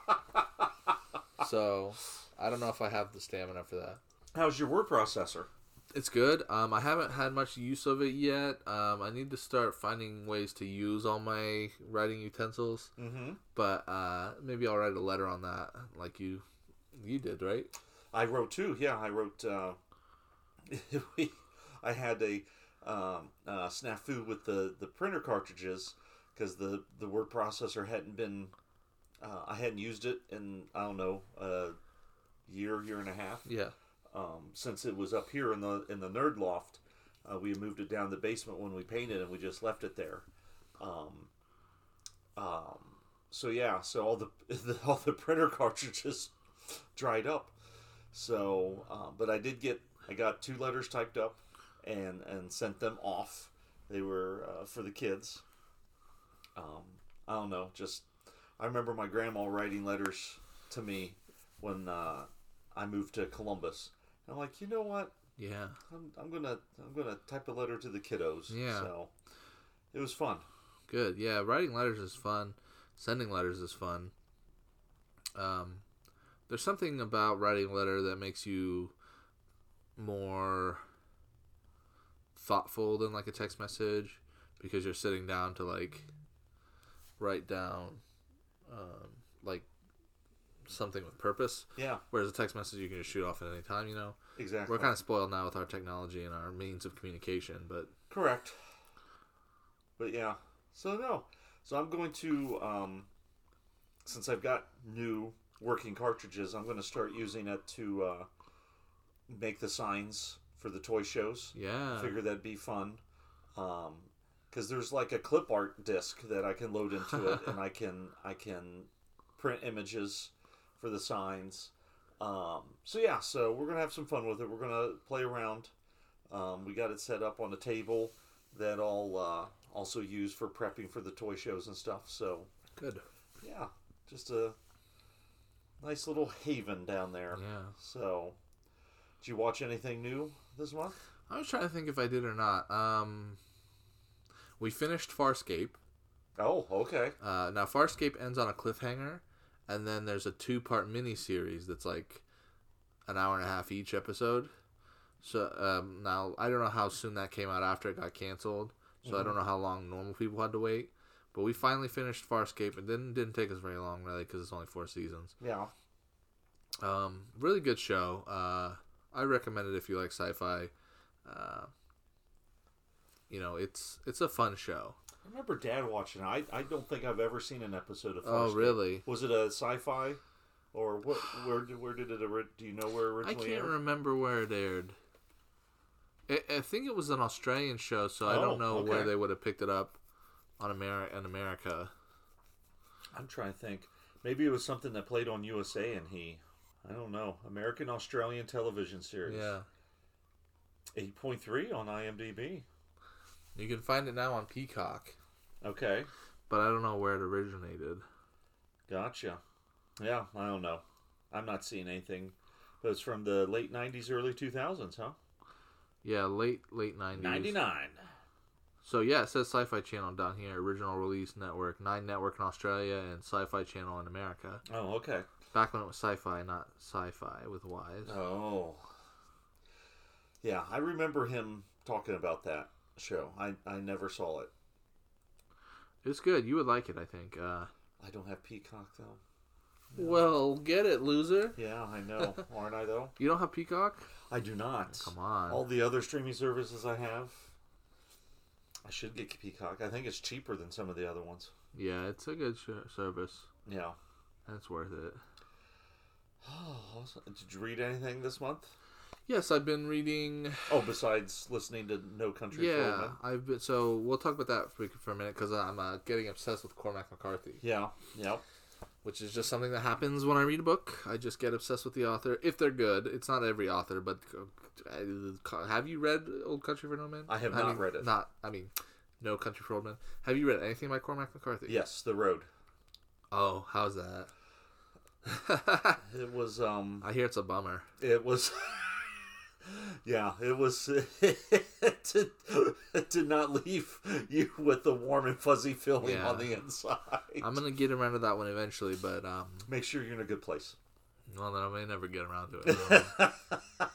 [SPEAKER 1] So I don't know if I have the stamina for that.
[SPEAKER 2] How's your word processor?
[SPEAKER 1] It's good. Um, I haven't had much use of it yet. Um, I need to start finding ways to use all my writing utensils.
[SPEAKER 2] Mm-hmm.
[SPEAKER 1] But uh, maybe I'll write a letter on that, like you, you did, right?
[SPEAKER 2] I wrote too. Yeah, I wrote. Uh, I had a um, uh, snafu with the, the printer cartridges because the, the word processor hadn't been, uh, I hadn't used it in, I don't know, a year, year and a half.
[SPEAKER 1] Yeah.
[SPEAKER 2] Um, since it was up here in the in the nerd loft, uh, we moved it down the basement when we painted, and we just left it there. Um, um, so yeah, so all the, the all the printer cartridges dried up. So, uh, but I did get I got two letters typed up and and sent them off. They were uh, for the kids. Um, I don't know, just I remember my grandma writing letters to me when uh, I moved to Columbus. I'm like, you know what?
[SPEAKER 1] Yeah.
[SPEAKER 2] I'm, I'm gonna I'm gonna type a letter to the kiddos.
[SPEAKER 1] Yeah.
[SPEAKER 2] So it was fun.
[SPEAKER 1] Good. Yeah, writing letters is fun. Sending letters is fun. Um, there's something about writing a letter that makes you more thoughtful than like a text message because you're sitting down to like write down um, like something with purpose.
[SPEAKER 2] Yeah.
[SPEAKER 1] Whereas a text message you can just shoot off at any time, you know?
[SPEAKER 2] Exactly.
[SPEAKER 1] We're kind of spoiled now with our technology and our means of communication, but...
[SPEAKER 2] Correct. But yeah. So no. So I'm going to, um, since I've got new working cartridges, I'm going to start using it to uh, make the signs for the toy shows.
[SPEAKER 1] Yeah.
[SPEAKER 2] I figured that'd be fun. Um, because there's like a clip art disc that I can load into it, and I can I can print images for the signs. Um, so yeah, so we're gonna have some fun with it. We're gonna play around. Um, we got it set up on a table that I'll uh, also use for prepping for the toy shows and stuff. So
[SPEAKER 1] good.
[SPEAKER 2] Yeah, just a nice little haven down there.
[SPEAKER 1] Yeah.
[SPEAKER 2] So, did you watch anything new this month?
[SPEAKER 1] I was trying to think if I did or not. Um, we finished Farscape.
[SPEAKER 2] Oh, okay.
[SPEAKER 1] Uh, now Farscape ends on a cliffhanger. And then there's a two-part mini-series that's like an hour and a half each episode. So um, now, I don't know how soon that came out after it got canceled. So mm-hmm. I don't know how long normal people had to wait. But we finally finished Farscape. It didn't, didn't take us very long, really, because it's only four seasons.
[SPEAKER 2] Yeah.
[SPEAKER 1] Um, really good show. Uh, I recommend it if you like sci-fi. Uh, you know, it's it's a fun show.
[SPEAKER 2] I remember Dad watching it. I, I don't think I've ever seen an episode of Farscape.
[SPEAKER 1] Oh, really?
[SPEAKER 2] Was it a sci-fi? Or what? Where, where did it... Do you know where it originally
[SPEAKER 1] I can't
[SPEAKER 2] aired?
[SPEAKER 1] remember where it aired. I, I think it was an Australian show, so I
[SPEAKER 2] oh,
[SPEAKER 1] don't know
[SPEAKER 2] okay.
[SPEAKER 1] where they would have picked it up on Amer- in America.
[SPEAKER 2] I'm trying to think. Maybe it was something that played on U S A and he... I don't know. American Australian television series.
[SPEAKER 1] Yeah.
[SPEAKER 2] eight point three on IMDb.
[SPEAKER 1] You can find it now on Peacock.
[SPEAKER 2] Okay.
[SPEAKER 1] But I don't know where it originated.
[SPEAKER 2] Gotcha. Yeah, I don't know. I'm not seeing anything. But it's from the late nineties, early two thousands, huh?
[SPEAKER 1] Yeah, late late nineties.
[SPEAKER 2] ninety-nine.
[SPEAKER 1] So yeah, it says Sci-Fi Channel down here. Original release network. Nine Network in Australia and Sci-Fi Channel in America.
[SPEAKER 2] Oh, okay.
[SPEAKER 1] Back when it was Sci-Fi, not Sci-Fi with Y's.
[SPEAKER 2] Oh. Yeah, I remember him talking about that show. I, I never saw it.
[SPEAKER 1] It's good. You would like it, I think. Uh,
[SPEAKER 2] I don't have Peacock, though.
[SPEAKER 1] No. Well, get it, loser.
[SPEAKER 2] Yeah, I know. Aren't I, though?
[SPEAKER 1] You don't have Peacock?
[SPEAKER 2] I do not.
[SPEAKER 1] Come on.
[SPEAKER 2] All the other streaming services I have, I should get Peacock. I think it's cheaper than some of the other ones.
[SPEAKER 1] Yeah, it's a good sh- service.
[SPEAKER 2] Yeah.
[SPEAKER 1] That's worth it.
[SPEAKER 2] Oh, awesome. Did you read anything this month?
[SPEAKER 1] Yes, I've been reading.
[SPEAKER 2] Oh, besides listening to No Country for Old Men?
[SPEAKER 1] Yeah, I've been. So we'll talk about that for, for a minute because I'm uh, getting obsessed with Cormac McCarthy.
[SPEAKER 2] Yeah, yeah.
[SPEAKER 1] Which is just something that happens when I read a book. I just get obsessed with the author if they're good. It's not every author, but uh, have you read Old Country for Old Men?
[SPEAKER 2] I have
[SPEAKER 1] I
[SPEAKER 2] not
[SPEAKER 1] mean,
[SPEAKER 2] read it.
[SPEAKER 1] Not, I mean, No Country for Old Men. Have you read anything by Cormac McCarthy?
[SPEAKER 2] Yes, The Road.
[SPEAKER 1] Oh, how's that?
[SPEAKER 2] It was. um
[SPEAKER 1] I hear it's a bummer.
[SPEAKER 2] It was. Yeah, it was. It did, it did not leave you with a warm and fuzzy feeling
[SPEAKER 1] Yeah.
[SPEAKER 2] on the inside.
[SPEAKER 1] I'm gonna get around to that one eventually, but um,
[SPEAKER 2] Make sure you're in a good place.
[SPEAKER 1] well, then I may never get around to it.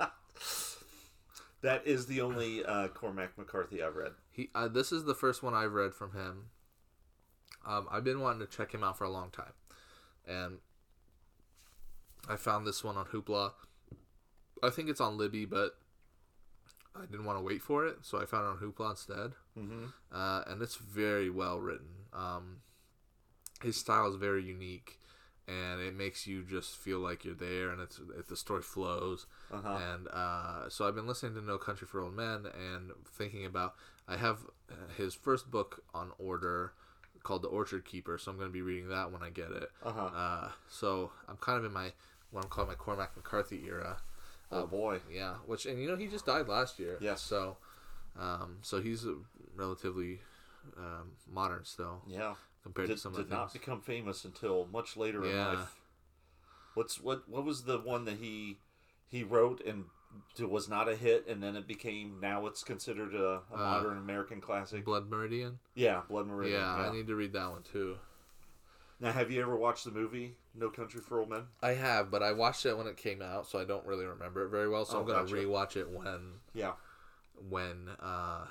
[SPEAKER 2] That is the only uh, Cormac McCarthy I've read.
[SPEAKER 1] He, uh, this is the first one I've read from him. Um, I've been wanting to check him out for a long time, and I found this one on Hoopla. I think it's on Libby, but I didn't want to wait for it, so I found it on Hoopla instead.
[SPEAKER 2] Mm-hmm.
[SPEAKER 1] Uh, and it's very well written. Um, his style is very unique, and it makes you just feel like you're there, and it's it, the story flows.
[SPEAKER 2] Uh-huh.
[SPEAKER 1] And uh, so I've been listening to No Country for Old Men and thinking about. I have his first book on order called The Orchard Keeper, so I'm going to be reading that when I get it.
[SPEAKER 2] Uh-huh.
[SPEAKER 1] Uh, so I'm kind of in my what I'm calling my Cormac McCarthy era.
[SPEAKER 2] Oh
[SPEAKER 1] uh,
[SPEAKER 2] boy.
[SPEAKER 1] Yeah, which and you know he just died last year.
[SPEAKER 2] Yes.
[SPEAKER 1] So, um, so he's a relatively um, modern still.
[SPEAKER 2] Yeah.
[SPEAKER 1] Compared
[SPEAKER 2] did,
[SPEAKER 1] to some
[SPEAKER 2] did
[SPEAKER 1] of the
[SPEAKER 2] not
[SPEAKER 1] things.
[SPEAKER 2] become famous until much later in
[SPEAKER 1] Yeah.
[SPEAKER 2] life. What's what? What was the one that he he wrote and it was not a hit, and then it became now it's considered a, a
[SPEAKER 1] Uh,
[SPEAKER 2] modern American classic?
[SPEAKER 1] Blood Meridian.
[SPEAKER 2] Yeah, Blood Meridian.
[SPEAKER 1] Yeah,
[SPEAKER 2] Yeah.
[SPEAKER 1] I need to read that one too.
[SPEAKER 2] Now, have you ever watched the movie No Country for Old Men?
[SPEAKER 1] I have, but I watched it when it came out, so I don't really remember it very well. So
[SPEAKER 2] Oh,
[SPEAKER 1] I'm gonna
[SPEAKER 2] gotcha.
[SPEAKER 1] rewatch it when
[SPEAKER 2] Yeah.
[SPEAKER 1] when uh,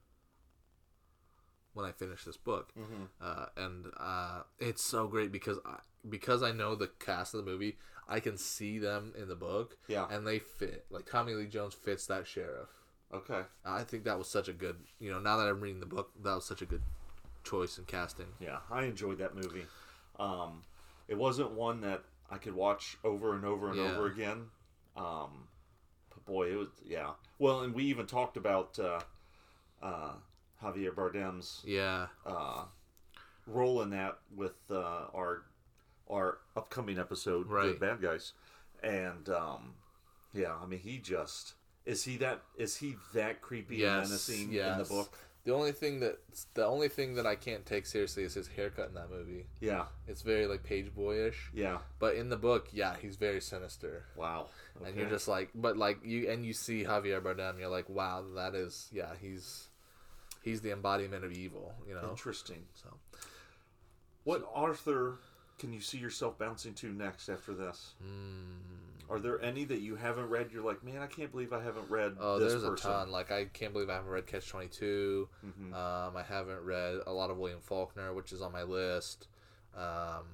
[SPEAKER 1] when I finish this book.
[SPEAKER 2] Mm-hmm.
[SPEAKER 1] Uh, and uh, it's so great because I, because I know the cast of the movie, I can see them in the book,
[SPEAKER 2] Yeah.
[SPEAKER 1] and they fit. Like Tommy Lee Jones fits that sheriff.
[SPEAKER 2] Okay.
[SPEAKER 1] I think that was such a good. You know, now that I'm reading the book, that was such a good choice in casting.
[SPEAKER 2] Yeah, I enjoyed that movie. Um, it wasn't one that I could watch over and over and
[SPEAKER 1] Yeah.
[SPEAKER 2] over again. Um, but boy, it was yeah. Well, and we even talked about uh, uh, Javier Bardem's
[SPEAKER 1] Yeah,
[SPEAKER 2] uh, role in that with uh, our our upcoming episode,
[SPEAKER 1] Right.
[SPEAKER 2] Good Bad Guys, and um, yeah, I mean, he just is he that is he that creepy
[SPEAKER 1] Yes,
[SPEAKER 2] and menacing in the
[SPEAKER 1] yes.
[SPEAKER 2] book?
[SPEAKER 1] the only thing that the only thing that I can't take seriously is his haircut in that movie.
[SPEAKER 2] Yeah,
[SPEAKER 1] It's very like Page Boyish,
[SPEAKER 2] yeah.
[SPEAKER 1] but in the book, yeah, he's very sinister.
[SPEAKER 2] Wow. Okay.
[SPEAKER 1] And you're just like, but like you, and you see Javier Bardem, you're like, wow, that is, yeah, he's, he's the embodiment of evil, you know.
[SPEAKER 2] interesting.
[SPEAKER 1] So,
[SPEAKER 2] What Arthur can you see yourself bouncing to next after this?
[SPEAKER 1] mm,
[SPEAKER 2] Are there any that you haven't read? You're like, man, I can't believe I haven't read
[SPEAKER 1] oh,
[SPEAKER 2] this
[SPEAKER 1] there's
[SPEAKER 2] person.
[SPEAKER 1] a ton. Like I can't believe I haven't read Catch twenty-two.
[SPEAKER 2] Mhm.
[SPEAKER 1] Um, I haven't read a lot of William Faulkner, which is on my list. Um,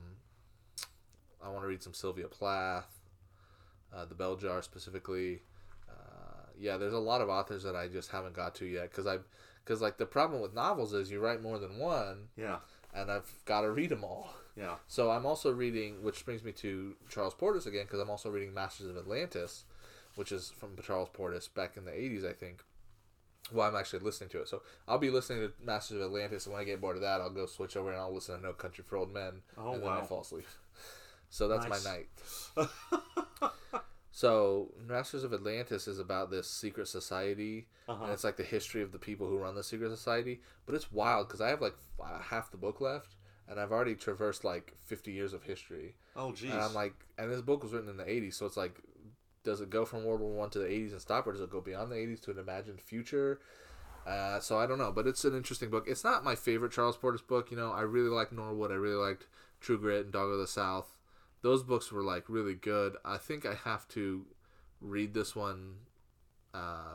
[SPEAKER 1] I want to read some Sylvia Plath, uh, the Bell Jar specifically. Uh, yeah, there's a lot of authors that I just haven't got to yet because I, because like the problem with novels is you write more than one,
[SPEAKER 2] Yeah,
[SPEAKER 1] and I've got to read them all.
[SPEAKER 2] yeah.
[SPEAKER 1] So I'm also reading, which brings me to Charles Portis again, because I'm also reading Masters of Atlantis, which is from Charles Portis back in the eighties, I think. Well, I'm actually listening to it. So I'll be listening to Masters of Atlantis, and when I get bored of that, I'll go switch over and I'll listen to No Country for Old Men,
[SPEAKER 2] Oh,
[SPEAKER 1] and then I
[SPEAKER 2] wow.
[SPEAKER 1] fall asleep. So that's
[SPEAKER 2] Nice.
[SPEAKER 1] my night. So Masters of Atlantis is about this secret society,
[SPEAKER 2] Uh-huh.
[SPEAKER 1] and it's like the history of the people who run the secret society. But it's wild because I have like f- half the book left, and I've already traversed like fifty years of history.
[SPEAKER 2] Oh, geez.
[SPEAKER 1] And I'm like, and this book was written in the eighties, so it's like, does it go from World War One to the eighties and stop, or does it go beyond the eighties to an imagined future? Uh, so I don't know, but it's an interesting book. It's not my favorite Charles Portis book. You know, I really like Norwood. I really liked True Grit and Dog of the South. Those books were like really good. I think I have to read this one uh,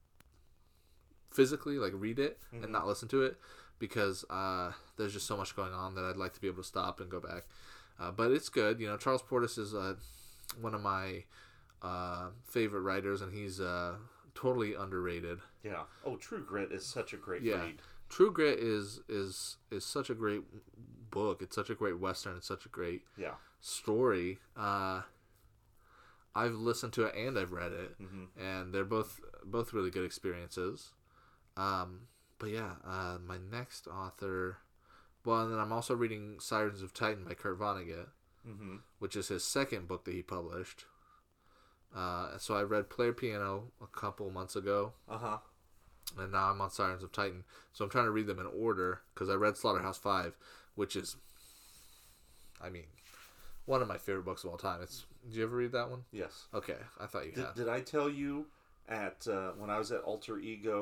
[SPEAKER 1] physically, like read it
[SPEAKER 2] Mhm.
[SPEAKER 1] and not listen to it, because uh, there's just so much going on that I'd like to be able to stop and go back. Uh, but it's good. You know, Charles Portis is uh, one of my uh, favorite writers, and he's uh, totally underrated.
[SPEAKER 2] Yeah. Oh, True Grit is such a great
[SPEAKER 1] Yeah.
[SPEAKER 2] read.
[SPEAKER 1] True Grit is is is such a great book. It's such a great western. It's such a great
[SPEAKER 2] Yeah.
[SPEAKER 1] story. Uh, I've listened to it and I've read it,
[SPEAKER 2] hmm
[SPEAKER 1] and they're both both really good experiences. Um, but yeah, uh, my next author. Well, and then I'm also reading Sirens of Titan by Kurt Vonnegut,
[SPEAKER 2] hmm
[SPEAKER 1] which is his second book that he published. Uh, so I read Player Piano a couple months ago,
[SPEAKER 2] Uh-huh.
[SPEAKER 1] and now I'm on Sirens of Titan. So I'm trying to read them in order, because I read Slaughterhouse Five, which is, I mean, one of my favorite books of all time. It's. Did you ever read that one?
[SPEAKER 2] Yes.
[SPEAKER 1] Okay, I thought you
[SPEAKER 2] Did,
[SPEAKER 1] had.
[SPEAKER 2] did I tell you at uh, when I was at Alter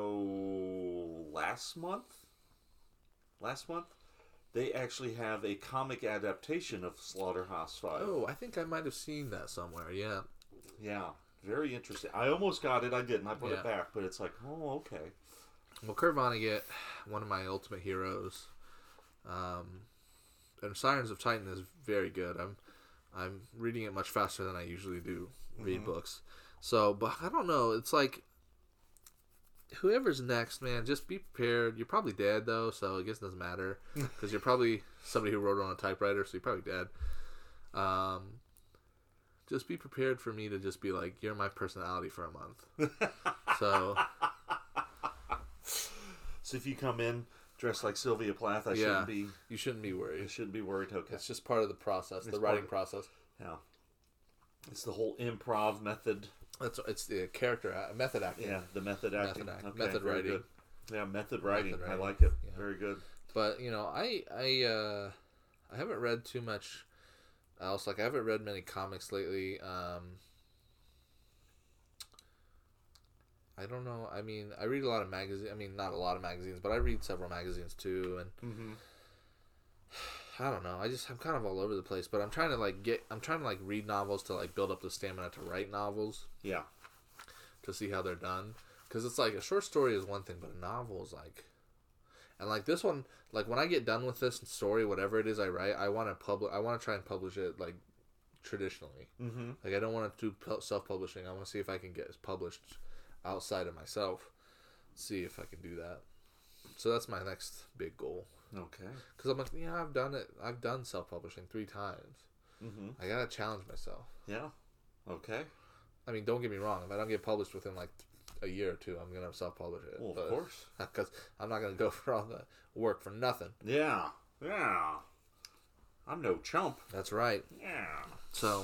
[SPEAKER 2] Ego last month? Last month? They actually have a comic adaptation of Slaughterhouse Five.
[SPEAKER 1] Oh, I think I might have seen that somewhere. Yeah.
[SPEAKER 2] Yeah, very interesting. I almost got it. I didn't. I put
[SPEAKER 1] Yeah.
[SPEAKER 2] it back, but it's like, oh, okay.
[SPEAKER 1] Well, Kurt Vonnegut, one of my ultimate heroes. Um, and Sirens of Titan is very good. I'm, I'm reading it much faster than I usually do read
[SPEAKER 2] Mhm.
[SPEAKER 1] books. So, but I don't know. It's like whoever's next, man, just be prepared. You're probably dead though, so I guess it doesn't matter because you're probably somebody who wrote it on a typewriter, so you're probably dead. Um, just be prepared for me to just be like, you're my personality for a month. so,
[SPEAKER 2] so if you come in dressed like Sylvia Plath, I
[SPEAKER 1] yeah,
[SPEAKER 2] shouldn't be.
[SPEAKER 1] You shouldn't be worried.
[SPEAKER 2] You shouldn't be worried. Okay,
[SPEAKER 1] it's just part of the process,
[SPEAKER 2] it's
[SPEAKER 1] the writing
[SPEAKER 2] of,
[SPEAKER 1] process.
[SPEAKER 2] Yeah, it's the whole improv method.
[SPEAKER 1] That's it's the character method acting.
[SPEAKER 2] Yeah, the method acting,
[SPEAKER 1] method, act,
[SPEAKER 2] okay,
[SPEAKER 1] method writing.
[SPEAKER 2] Good. Yeah, method writing.
[SPEAKER 1] Method
[SPEAKER 2] I
[SPEAKER 1] writing.
[SPEAKER 2] like it.
[SPEAKER 1] Yeah.
[SPEAKER 2] Very good.
[SPEAKER 1] But you know, I I uh, I haven't read too much else. Like I haven't read many comics lately. Um, I don't know. I mean, I read a lot of magazines. I mean, not a lot of magazines, but I read several magazines too. And
[SPEAKER 2] mm-hmm.
[SPEAKER 1] I don't know. I just I'm kind of all over the place. But I'm trying to like get. I'm trying to like read novels to like build up the stamina to write novels.
[SPEAKER 2] Yeah.
[SPEAKER 1] To see how they're done, because it's like a short story is one thing, but a novel is like, and like this one, like when I get done with this story, whatever it is I write, I want to publish. I want to try and publish it like traditionally.
[SPEAKER 2] Mm-hmm.
[SPEAKER 1] Like I don't want to do self-publishing. I want to see if I can get it published outside of myself. See if I can do that. So that's my next big goal.
[SPEAKER 2] Okay.
[SPEAKER 1] Because I'm like, yeah, I've done it. I've done self-publishing three times.
[SPEAKER 2] Mm-hmm.
[SPEAKER 1] I gotta challenge myself.
[SPEAKER 2] Yeah. Okay.
[SPEAKER 1] I mean, don't get me wrong. If I don't get published within like a year or two, I'm gonna self-publish it.
[SPEAKER 2] Well, of
[SPEAKER 1] but,
[SPEAKER 2] course.
[SPEAKER 1] Because I'm not gonna go for all the work for nothing.
[SPEAKER 2] Yeah. Yeah. I'm no chump.
[SPEAKER 1] That's right.
[SPEAKER 2] Yeah.
[SPEAKER 1] So.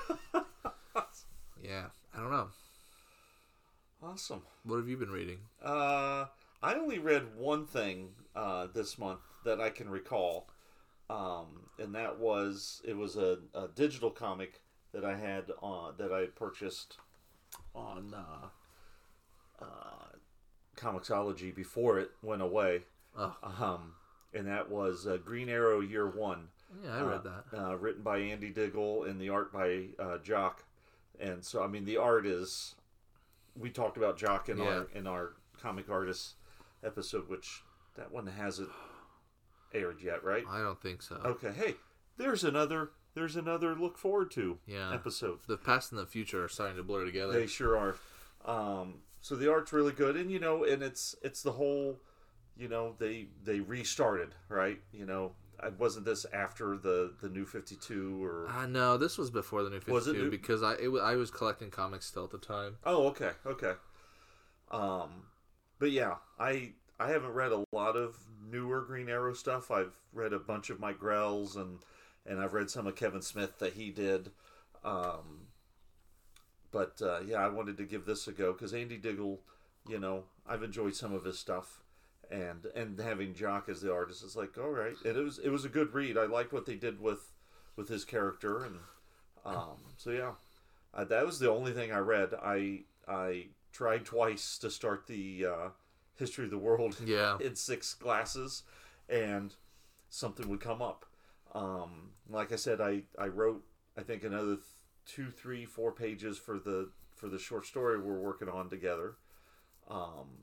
[SPEAKER 1] yeah, I don't know.
[SPEAKER 2] Awesome.
[SPEAKER 1] What have you been reading?
[SPEAKER 2] Uh, I only read one thing uh, this month that I can recall, um, and that was it was a, a digital comic that I had on that I purchased on uh, uh, Comixology before it went away.
[SPEAKER 1] Oh.
[SPEAKER 2] Um, and that was uh, Green Arrow Year One.
[SPEAKER 1] Yeah, I read
[SPEAKER 2] uh,
[SPEAKER 1] that.
[SPEAKER 2] Uh, written by Andy Diggle and the art by uh, Jock. And so, I mean, the art is. We talked about Jock in
[SPEAKER 1] yeah.
[SPEAKER 2] our in our comic artist episode, which that one hasn't aired yet, right?
[SPEAKER 1] I don't think so.
[SPEAKER 2] Okay, hey, there's another there's another look forward to
[SPEAKER 1] yeah.
[SPEAKER 2] episode.
[SPEAKER 1] The past and the future are starting to blur together.
[SPEAKER 2] They sure are. Um, so the art's really good, and you know, and it's it's the whole, you know, they they restarted, right? You know, I wasn't this after the the New fifty-two or?
[SPEAKER 1] Uh, no, this was before the New fifty-two
[SPEAKER 2] Was it new?
[SPEAKER 1] because I it, wa- I was collecting comics still at the time.
[SPEAKER 2] Oh, okay, okay. Um, but yeah, I I haven't read a lot of newer Green Arrow stuff. I've read a bunch of Mike Grell's and and I've read some of Kevin Smith that he did. Um, but uh, yeah, I wanted to give this a go because Andy Diggle, you know, I've enjoyed some of his stuff, and and having Jock as the artist is like, all right, and it was it was a good read. I liked what they did with with his character, and um, so yeah, uh, that was the only thing I read. I I tried twice to start the uh, History of the World
[SPEAKER 1] Yeah.
[SPEAKER 2] in six glasses, and something would come up. Um, like I said, I, I wrote I think another th- two, three, four pages for the for the short story we're working on together. Um,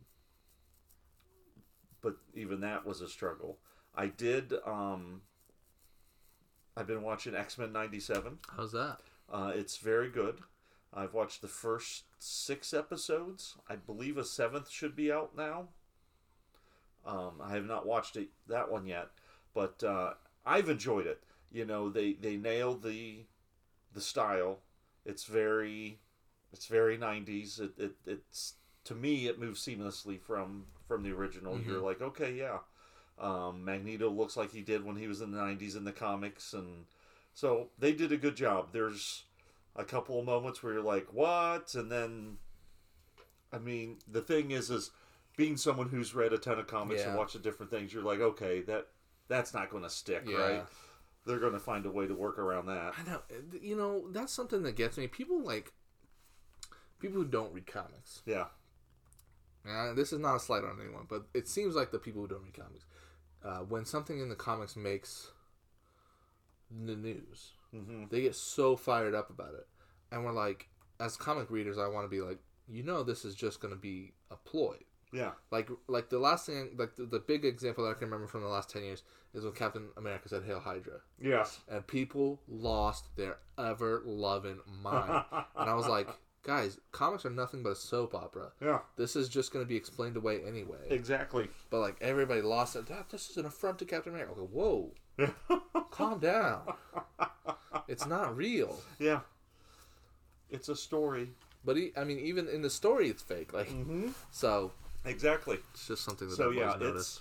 [SPEAKER 2] but even that was a struggle. I did. Um, I've been watching X-Men ninety-seven.
[SPEAKER 1] How's that?
[SPEAKER 2] Uh, it's very good. I've watched the first six episodes. I believe a seventh should be out now. Um, I have not watched it, that one yet, but uh, I've enjoyed it. You know, they, they nailed the the style. It's very it's very nineties. It, it it's to me it moves seamlessly from from the original.
[SPEAKER 1] Mm-hmm.
[SPEAKER 2] You're like, okay, yeah. Um, Magneto looks like he did when he was in the nineties in the comics, and so they did a good job. There's a couple of moments where you're like, what? And then, I mean, the thing is, is being someone who's read a ton of comics
[SPEAKER 1] Yeah.
[SPEAKER 2] and watched the different things, you're like, okay, that that's not going to stick,
[SPEAKER 1] Yeah.
[SPEAKER 2] right? They're going to find a way to work around that.
[SPEAKER 1] I know. You know, that's something that gets me. People like people who don't read comics.
[SPEAKER 2] Yeah.
[SPEAKER 1] And this is not a slight on anyone, but it seems like the people who don't read comics, uh, when something in the comics makes the news,
[SPEAKER 2] Mm-hmm.
[SPEAKER 1] they get so fired up about it. And we're like, as comic readers, I want to be like, you know, this is just going to be a ploy.
[SPEAKER 2] Yeah.
[SPEAKER 1] Like, like the last thing, like the, the big example that I can remember from the last ten years is when Captain America said "Hail Hydra,"
[SPEAKER 2] Yes.
[SPEAKER 1] and people lost their ever loving mind. And I was like, guys, comics are nothing but a soap opera.
[SPEAKER 2] Yeah.
[SPEAKER 1] This is just going to be explained away anyway.
[SPEAKER 2] Exactly.
[SPEAKER 1] But, like, everybody lost it. That, this is an affront to Captain America. Okay, whoa. Calm down. It's not real.
[SPEAKER 2] Yeah. It's a story.
[SPEAKER 1] But, he, I mean, even in the story, it's fake. Like,
[SPEAKER 2] mm-hmm.
[SPEAKER 1] So...
[SPEAKER 2] Exactly.
[SPEAKER 1] It's just something that
[SPEAKER 2] so,
[SPEAKER 1] I've
[SPEAKER 2] yeah,
[SPEAKER 1] always noticed.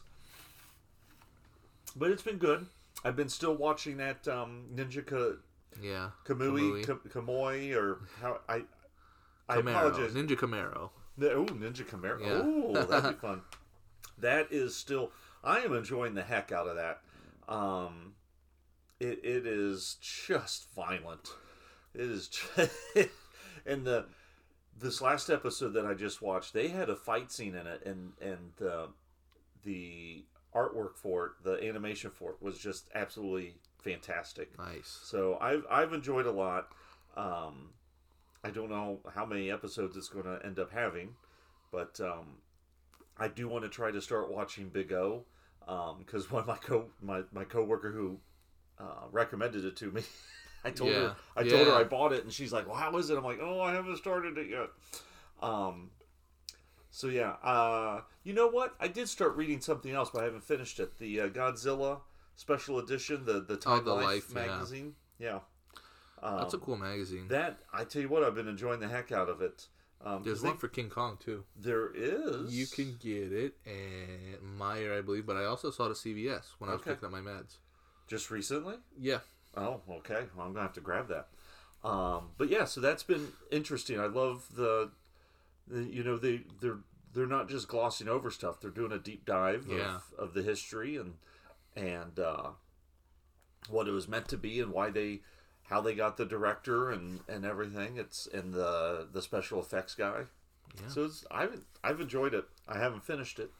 [SPEAKER 2] It's, but it's been good. I've been still watching that um, Ninja Ka,
[SPEAKER 1] yeah.
[SPEAKER 2] Kamui, Kamui. Ka, Kamui, or how I I
[SPEAKER 1] Camaro.
[SPEAKER 2] apologize.
[SPEAKER 1] Ninja Camaro.
[SPEAKER 2] Oh, Ninja Camaro.
[SPEAKER 1] Yeah.
[SPEAKER 2] Oh, that'd be fun. That is still... I am enjoying the heck out of that. Um, it It is just violent. It is... Just, and the... This last episode that I just watched, they had a fight scene in it, and and uh, the artwork for it, the animation for it, was just absolutely fantastic.
[SPEAKER 1] Nice.
[SPEAKER 2] So I've I've enjoyed a lot. Um, I don't know how many episodes it's going to end up having, but um, I do want to try to start watching Big O, because um, one of my co my my coworker who uh, recommended it to me. I told
[SPEAKER 1] yeah.
[SPEAKER 2] her I
[SPEAKER 1] yeah.
[SPEAKER 2] told her I bought it, and she's like, "Well, how is it?" I'm like, "Oh, I haven't started it yet." Um, so yeah, uh, you know what? I did start reading something else, but I haven't finished it. The uh, Godzilla Special Edition, the the Time
[SPEAKER 1] oh, the
[SPEAKER 2] Life,
[SPEAKER 1] Life
[SPEAKER 2] magazine. Yeah, yeah. Um,
[SPEAKER 1] that's a cool magazine.
[SPEAKER 2] That I tell you what, I've been enjoying the heck out of it. Um,
[SPEAKER 1] There's
[SPEAKER 2] they,
[SPEAKER 1] one for King Kong too.
[SPEAKER 2] There is.
[SPEAKER 1] You can get it at Meyer, I believe, but I also saw it at C V S when I was
[SPEAKER 2] Okay.
[SPEAKER 1] picking up my meds.
[SPEAKER 2] Just recently?
[SPEAKER 1] Yeah.
[SPEAKER 2] Oh, okay. Well, I'm gonna have to grab that. Um, but yeah, so that's been interesting. I love the, the you know, they they're they're not just glossing over stuff. They're doing a deep dive
[SPEAKER 1] Yeah.
[SPEAKER 2] of, of the history and and uh, what it was meant to be and why they how they got the director and, and everything. It's and the the special effects guy.
[SPEAKER 1] Yeah.
[SPEAKER 2] So it's, I've I've enjoyed it. I haven't finished it.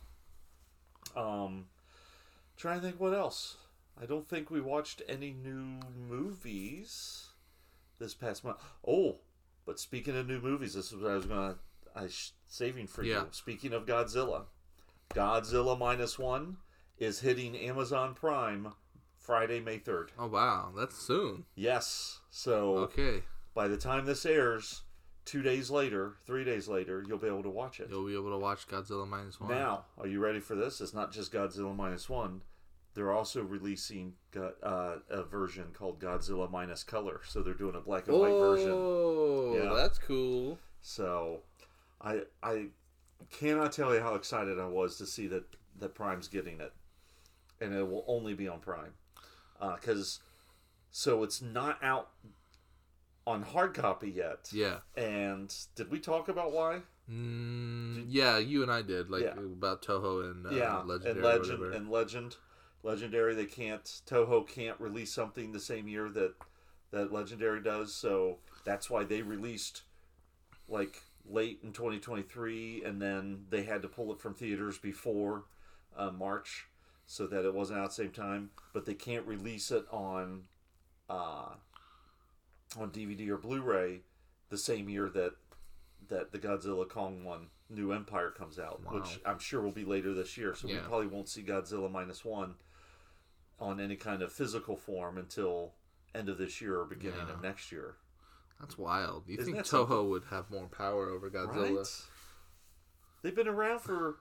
[SPEAKER 2] Um, trying to think what else. I don't think we watched any new movies this past month. Oh, but speaking of new movies, this is what I was gonna I was saving for
[SPEAKER 1] Yeah.
[SPEAKER 2] you. Speaking of Godzilla, Godzilla Minus One is hitting Amazon Prime Friday, May third.
[SPEAKER 1] Oh wow, that's soon.
[SPEAKER 2] Yes. So
[SPEAKER 1] Okay.
[SPEAKER 2] by the time this airs, two days later, three days later, you'll be able to watch it.
[SPEAKER 1] You'll be able to watch Godzilla minus one.
[SPEAKER 2] Now, are you ready for this? It's not just Godzilla Minus One. They're also releasing uh, a version called Godzilla Minus Color. So they're doing a black and white version.
[SPEAKER 1] Oh,
[SPEAKER 2] Yeah.
[SPEAKER 1] that's cool.
[SPEAKER 2] So I I cannot tell you how excited I was to see that, that Prime's getting it. And it will only be on Prime. Because, uh, so it's not out on hard copy yet.
[SPEAKER 1] Yeah.
[SPEAKER 2] And did we talk about why?
[SPEAKER 1] Mm, yeah, you and I did, like,
[SPEAKER 2] Yeah.
[SPEAKER 1] about Toho and uh,
[SPEAKER 2] yeah,
[SPEAKER 1] Legendary.
[SPEAKER 2] and
[SPEAKER 1] or
[SPEAKER 2] Legend
[SPEAKER 1] whatever.
[SPEAKER 2] and Legend, Legendary. They can't. Toho can't release something the same year that that Legendary does. So that's why they released like late in twenty twenty-three, and then they had to pull it from theaters before uh, March, so that it wasn't out at the same time. But they can't release it on uh, on D V D or Blu-ray the same year that that the Godzilla Kong one, New Empire, comes out,
[SPEAKER 1] Wow.
[SPEAKER 2] which I'm sure will be later this year. So we
[SPEAKER 1] Yeah.
[SPEAKER 2] probably won't see Godzilla Minus One on any kind of physical form until end of this year or beginning
[SPEAKER 1] Yeah.
[SPEAKER 2] of next year.
[SPEAKER 1] That's wild. You
[SPEAKER 2] Isn't
[SPEAKER 1] think
[SPEAKER 2] that
[SPEAKER 1] Toho
[SPEAKER 2] something?
[SPEAKER 1] would have more power over Godzilla?
[SPEAKER 2] Right? They've been around for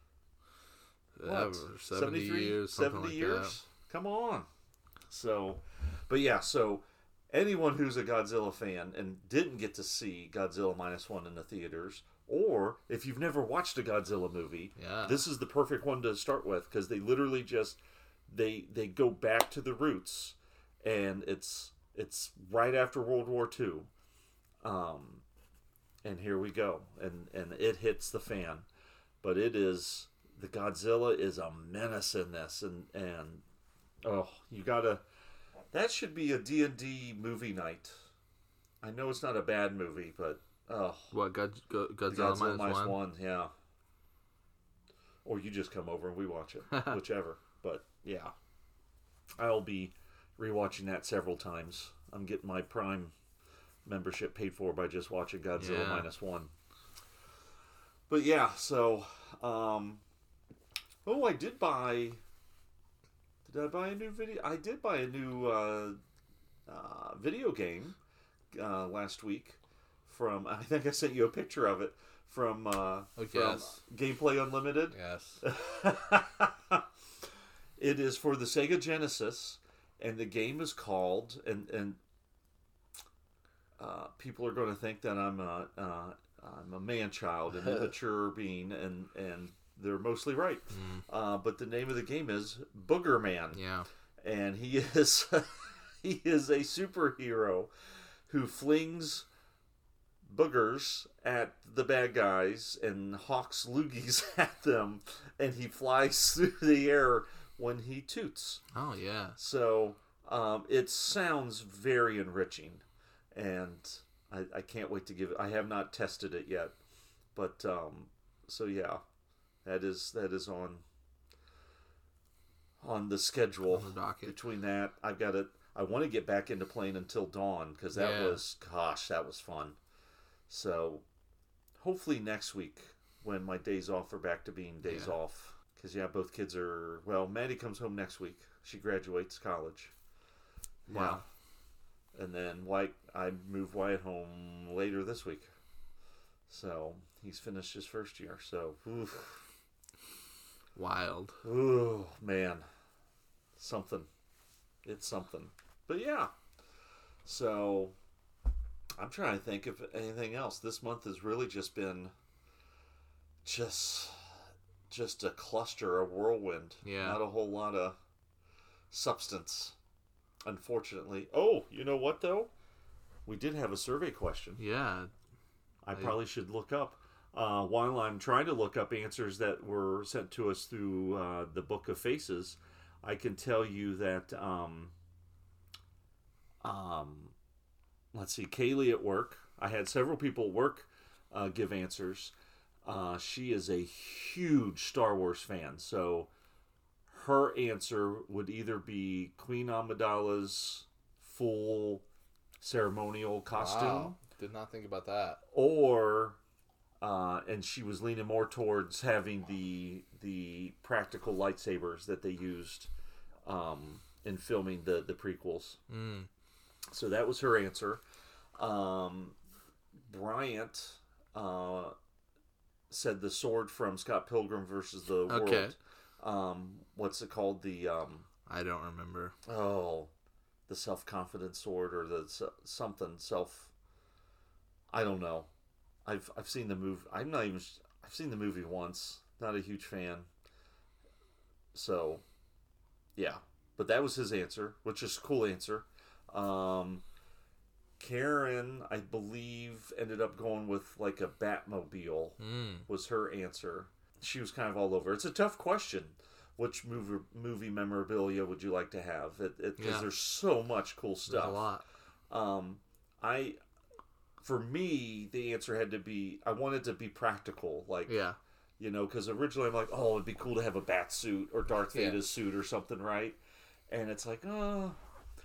[SPEAKER 2] what?
[SPEAKER 1] Ever, seventy years, something
[SPEAKER 2] seventy
[SPEAKER 1] like
[SPEAKER 2] years?
[SPEAKER 1] that.
[SPEAKER 2] Come on. So, but yeah, so anyone who's a Godzilla fan and didn't get to see Godzilla Minus One in the theaters, or if you've never watched a Godzilla movie,
[SPEAKER 1] Yeah.
[SPEAKER 2] this is the perfect one to start with, because they literally just they they go back to the roots, and it's it's right after World War Two, um, and here we go, and and it hits the fan, but it is the Godzilla is a menace in this, and and oh, you gotta. That should be a D and D movie night. I know it's not a bad movie, but oh,
[SPEAKER 1] What, God, Go- Godzilla,
[SPEAKER 2] Godzilla
[SPEAKER 1] minus,
[SPEAKER 2] minus
[SPEAKER 1] one?
[SPEAKER 2] one, yeah. Or you just come over and we watch it, whichever. But yeah, I'll be rewatching that several times. I'm getting my Prime membership paid for by just watching Godzilla
[SPEAKER 1] Yeah.
[SPEAKER 2] minus one. But yeah, so um, oh, I did buy. Did I buy a new video? I did buy a new uh, uh, video game uh, last week from, I think I sent you a picture of it, from, uh,
[SPEAKER 1] Oh,
[SPEAKER 2] from
[SPEAKER 1] yes.
[SPEAKER 2] Gameplay Unlimited.
[SPEAKER 1] Yes.
[SPEAKER 2] It is for the Sega Genesis, and the game is called, and, and uh, people are going to think that I'm a, uh, I'm a man-child, an immature being, and, and they're mostly right.
[SPEAKER 1] Mm.
[SPEAKER 2] Uh, but the name of the game is Booger Man.
[SPEAKER 1] Yeah.
[SPEAKER 2] And he is he is a superhero who flings boogers at the bad guys and hawks loogies at them, and he flies through the air when he toots.
[SPEAKER 1] Oh, yeah.
[SPEAKER 2] So um, it sounds very enriching, and I, I can't wait to give it. I have not tested it yet, but um, so yeah, that is that is on. on the schedule.
[SPEAKER 1] On the docket.
[SPEAKER 2] Between that, I've got to, I want to get back into playing Until Dawn, because that
[SPEAKER 1] Yeah.
[SPEAKER 2] was, gosh, that was fun. So, hopefully next week, when my days off are back to being days
[SPEAKER 1] Yeah.
[SPEAKER 2] off. Because, yeah, both kids are, well, Maddie comes home next week. She graduates college.
[SPEAKER 1] Wow.
[SPEAKER 2] Yeah. And then White, I move Wyatt home later this week. So, he's finished his first year. So, oof.
[SPEAKER 1] Wild.
[SPEAKER 2] Oh, man. Something. It's something. But yeah. So, I'm trying to think of anything else. This month has really just been just just a cluster, a whirlwind.
[SPEAKER 1] Yeah.
[SPEAKER 2] Not a whole lot of substance, unfortunately. Oh, you know what, though? We did have a survey question.
[SPEAKER 1] Yeah.
[SPEAKER 2] I
[SPEAKER 1] I-
[SPEAKER 2] probably should look up. Uh, while I'm trying to look up answers that were sent to us through uh, the Book of Faces, I can tell you that, um, um, let's see, Kaylee at work, I had several people at work uh, give answers. Uh, she is a huge Star Wars fan, so her answer would either be Queen Amidala's full ceremonial costume,
[SPEAKER 1] Wow. Did not think about that.
[SPEAKER 2] or uh, and she was leaning more towards having the the practical lightsabers that they used um, in filming the the prequels.
[SPEAKER 1] Mm.
[SPEAKER 2] So that was her answer. Um, Bryant uh, said the sword from Scott Pilgrim versus the
[SPEAKER 1] Okay.
[SPEAKER 2] World. Um, what's it called? The um,
[SPEAKER 1] I don't remember.
[SPEAKER 2] oh, the self-confident sword, or the s- something self. I don't know. I've I've seen the movie. I'm not even. I've seen the movie once. Not a huge fan. So, yeah. But that was his answer, which is a cool answer. Um, Karen, I believe, ended up going with like a Batmobile.
[SPEAKER 1] Mm.
[SPEAKER 2] Was her answer. She was kind of all over. It's a tough question. Which movie movie memorabilia would you like to have? Because it, it, 'cause
[SPEAKER 1] Yeah.
[SPEAKER 2] there's so much cool
[SPEAKER 1] There's
[SPEAKER 2] stuff.
[SPEAKER 1] a lot.
[SPEAKER 2] Um, I, for me, the answer had to be, I wanted to be practical, like,
[SPEAKER 1] Yeah.
[SPEAKER 2] you know, because originally I'm like, oh, it'd be cool to have a bat suit or Darth
[SPEAKER 1] Yeah.
[SPEAKER 2] Vader's suit or something, right? And it's like, oh.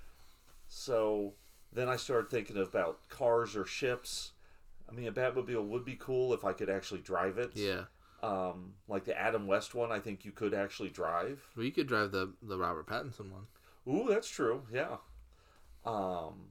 [SPEAKER 2] So then I started thinking about cars or ships. I mean, a Batmobile would be cool if I could actually drive it.
[SPEAKER 1] Yeah.
[SPEAKER 2] Um, like the Adam West one, I think you could actually drive.
[SPEAKER 1] Well, you could drive the the Robert Pattinson one.
[SPEAKER 2] Ooh, that's true. Yeah. Um,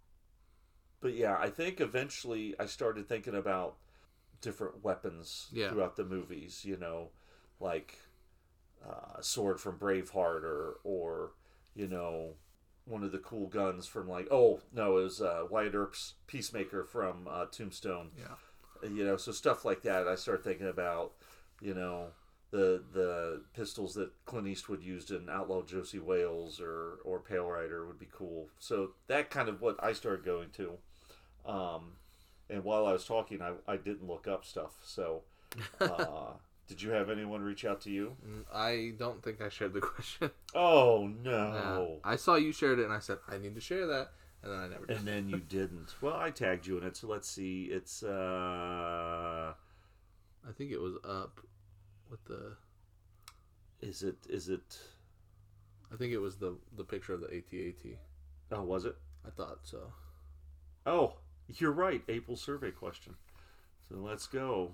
[SPEAKER 2] but yeah, I think eventually I started thinking about different weapons
[SPEAKER 1] Yeah.
[SPEAKER 2] throughout the movies. You know, like uh, a sword from Braveheart, or or you know, one of the cool guns from like oh no, it was uh, Wyatt Earp's Peacemaker from uh, Tombstone.
[SPEAKER 1] Yeah.
[SPEAKER 2] You know, so stuff like that. I started thinking about, you know, the the pistols that Clint Eastwood used in Outlaw Josie Wales or or Pale Rider would be cool. So that kind of what I started going to. Um, and while I was talking, I, I didn't look up stuff. So, uh, did you have anyone reach out to you?
[SPEAKER 1] Mm, I don't think I shared the question.
[SPEAKER 2] Oh
[SPEAKER 1] Yeah.
[SPEAKER 2] no!
[SPEAKER 1] I saw you shared it, and I said I need to share that, and then I never did.
[SPEAKER 2] And then you didn't. Well, I tagged you in it, so let's see. It's uh,
[SPEAKER 1] I think it was up with the.
[SPEAKER 2] is it is it?
[SPEAKER 1] I think it was the the picture of the A T A T.
[SPEAKER 2] Oh, was it?
[SPEAKER 1] I thought so.
[SPEAKER 2] Oh, you're right. April survey question. So let's go.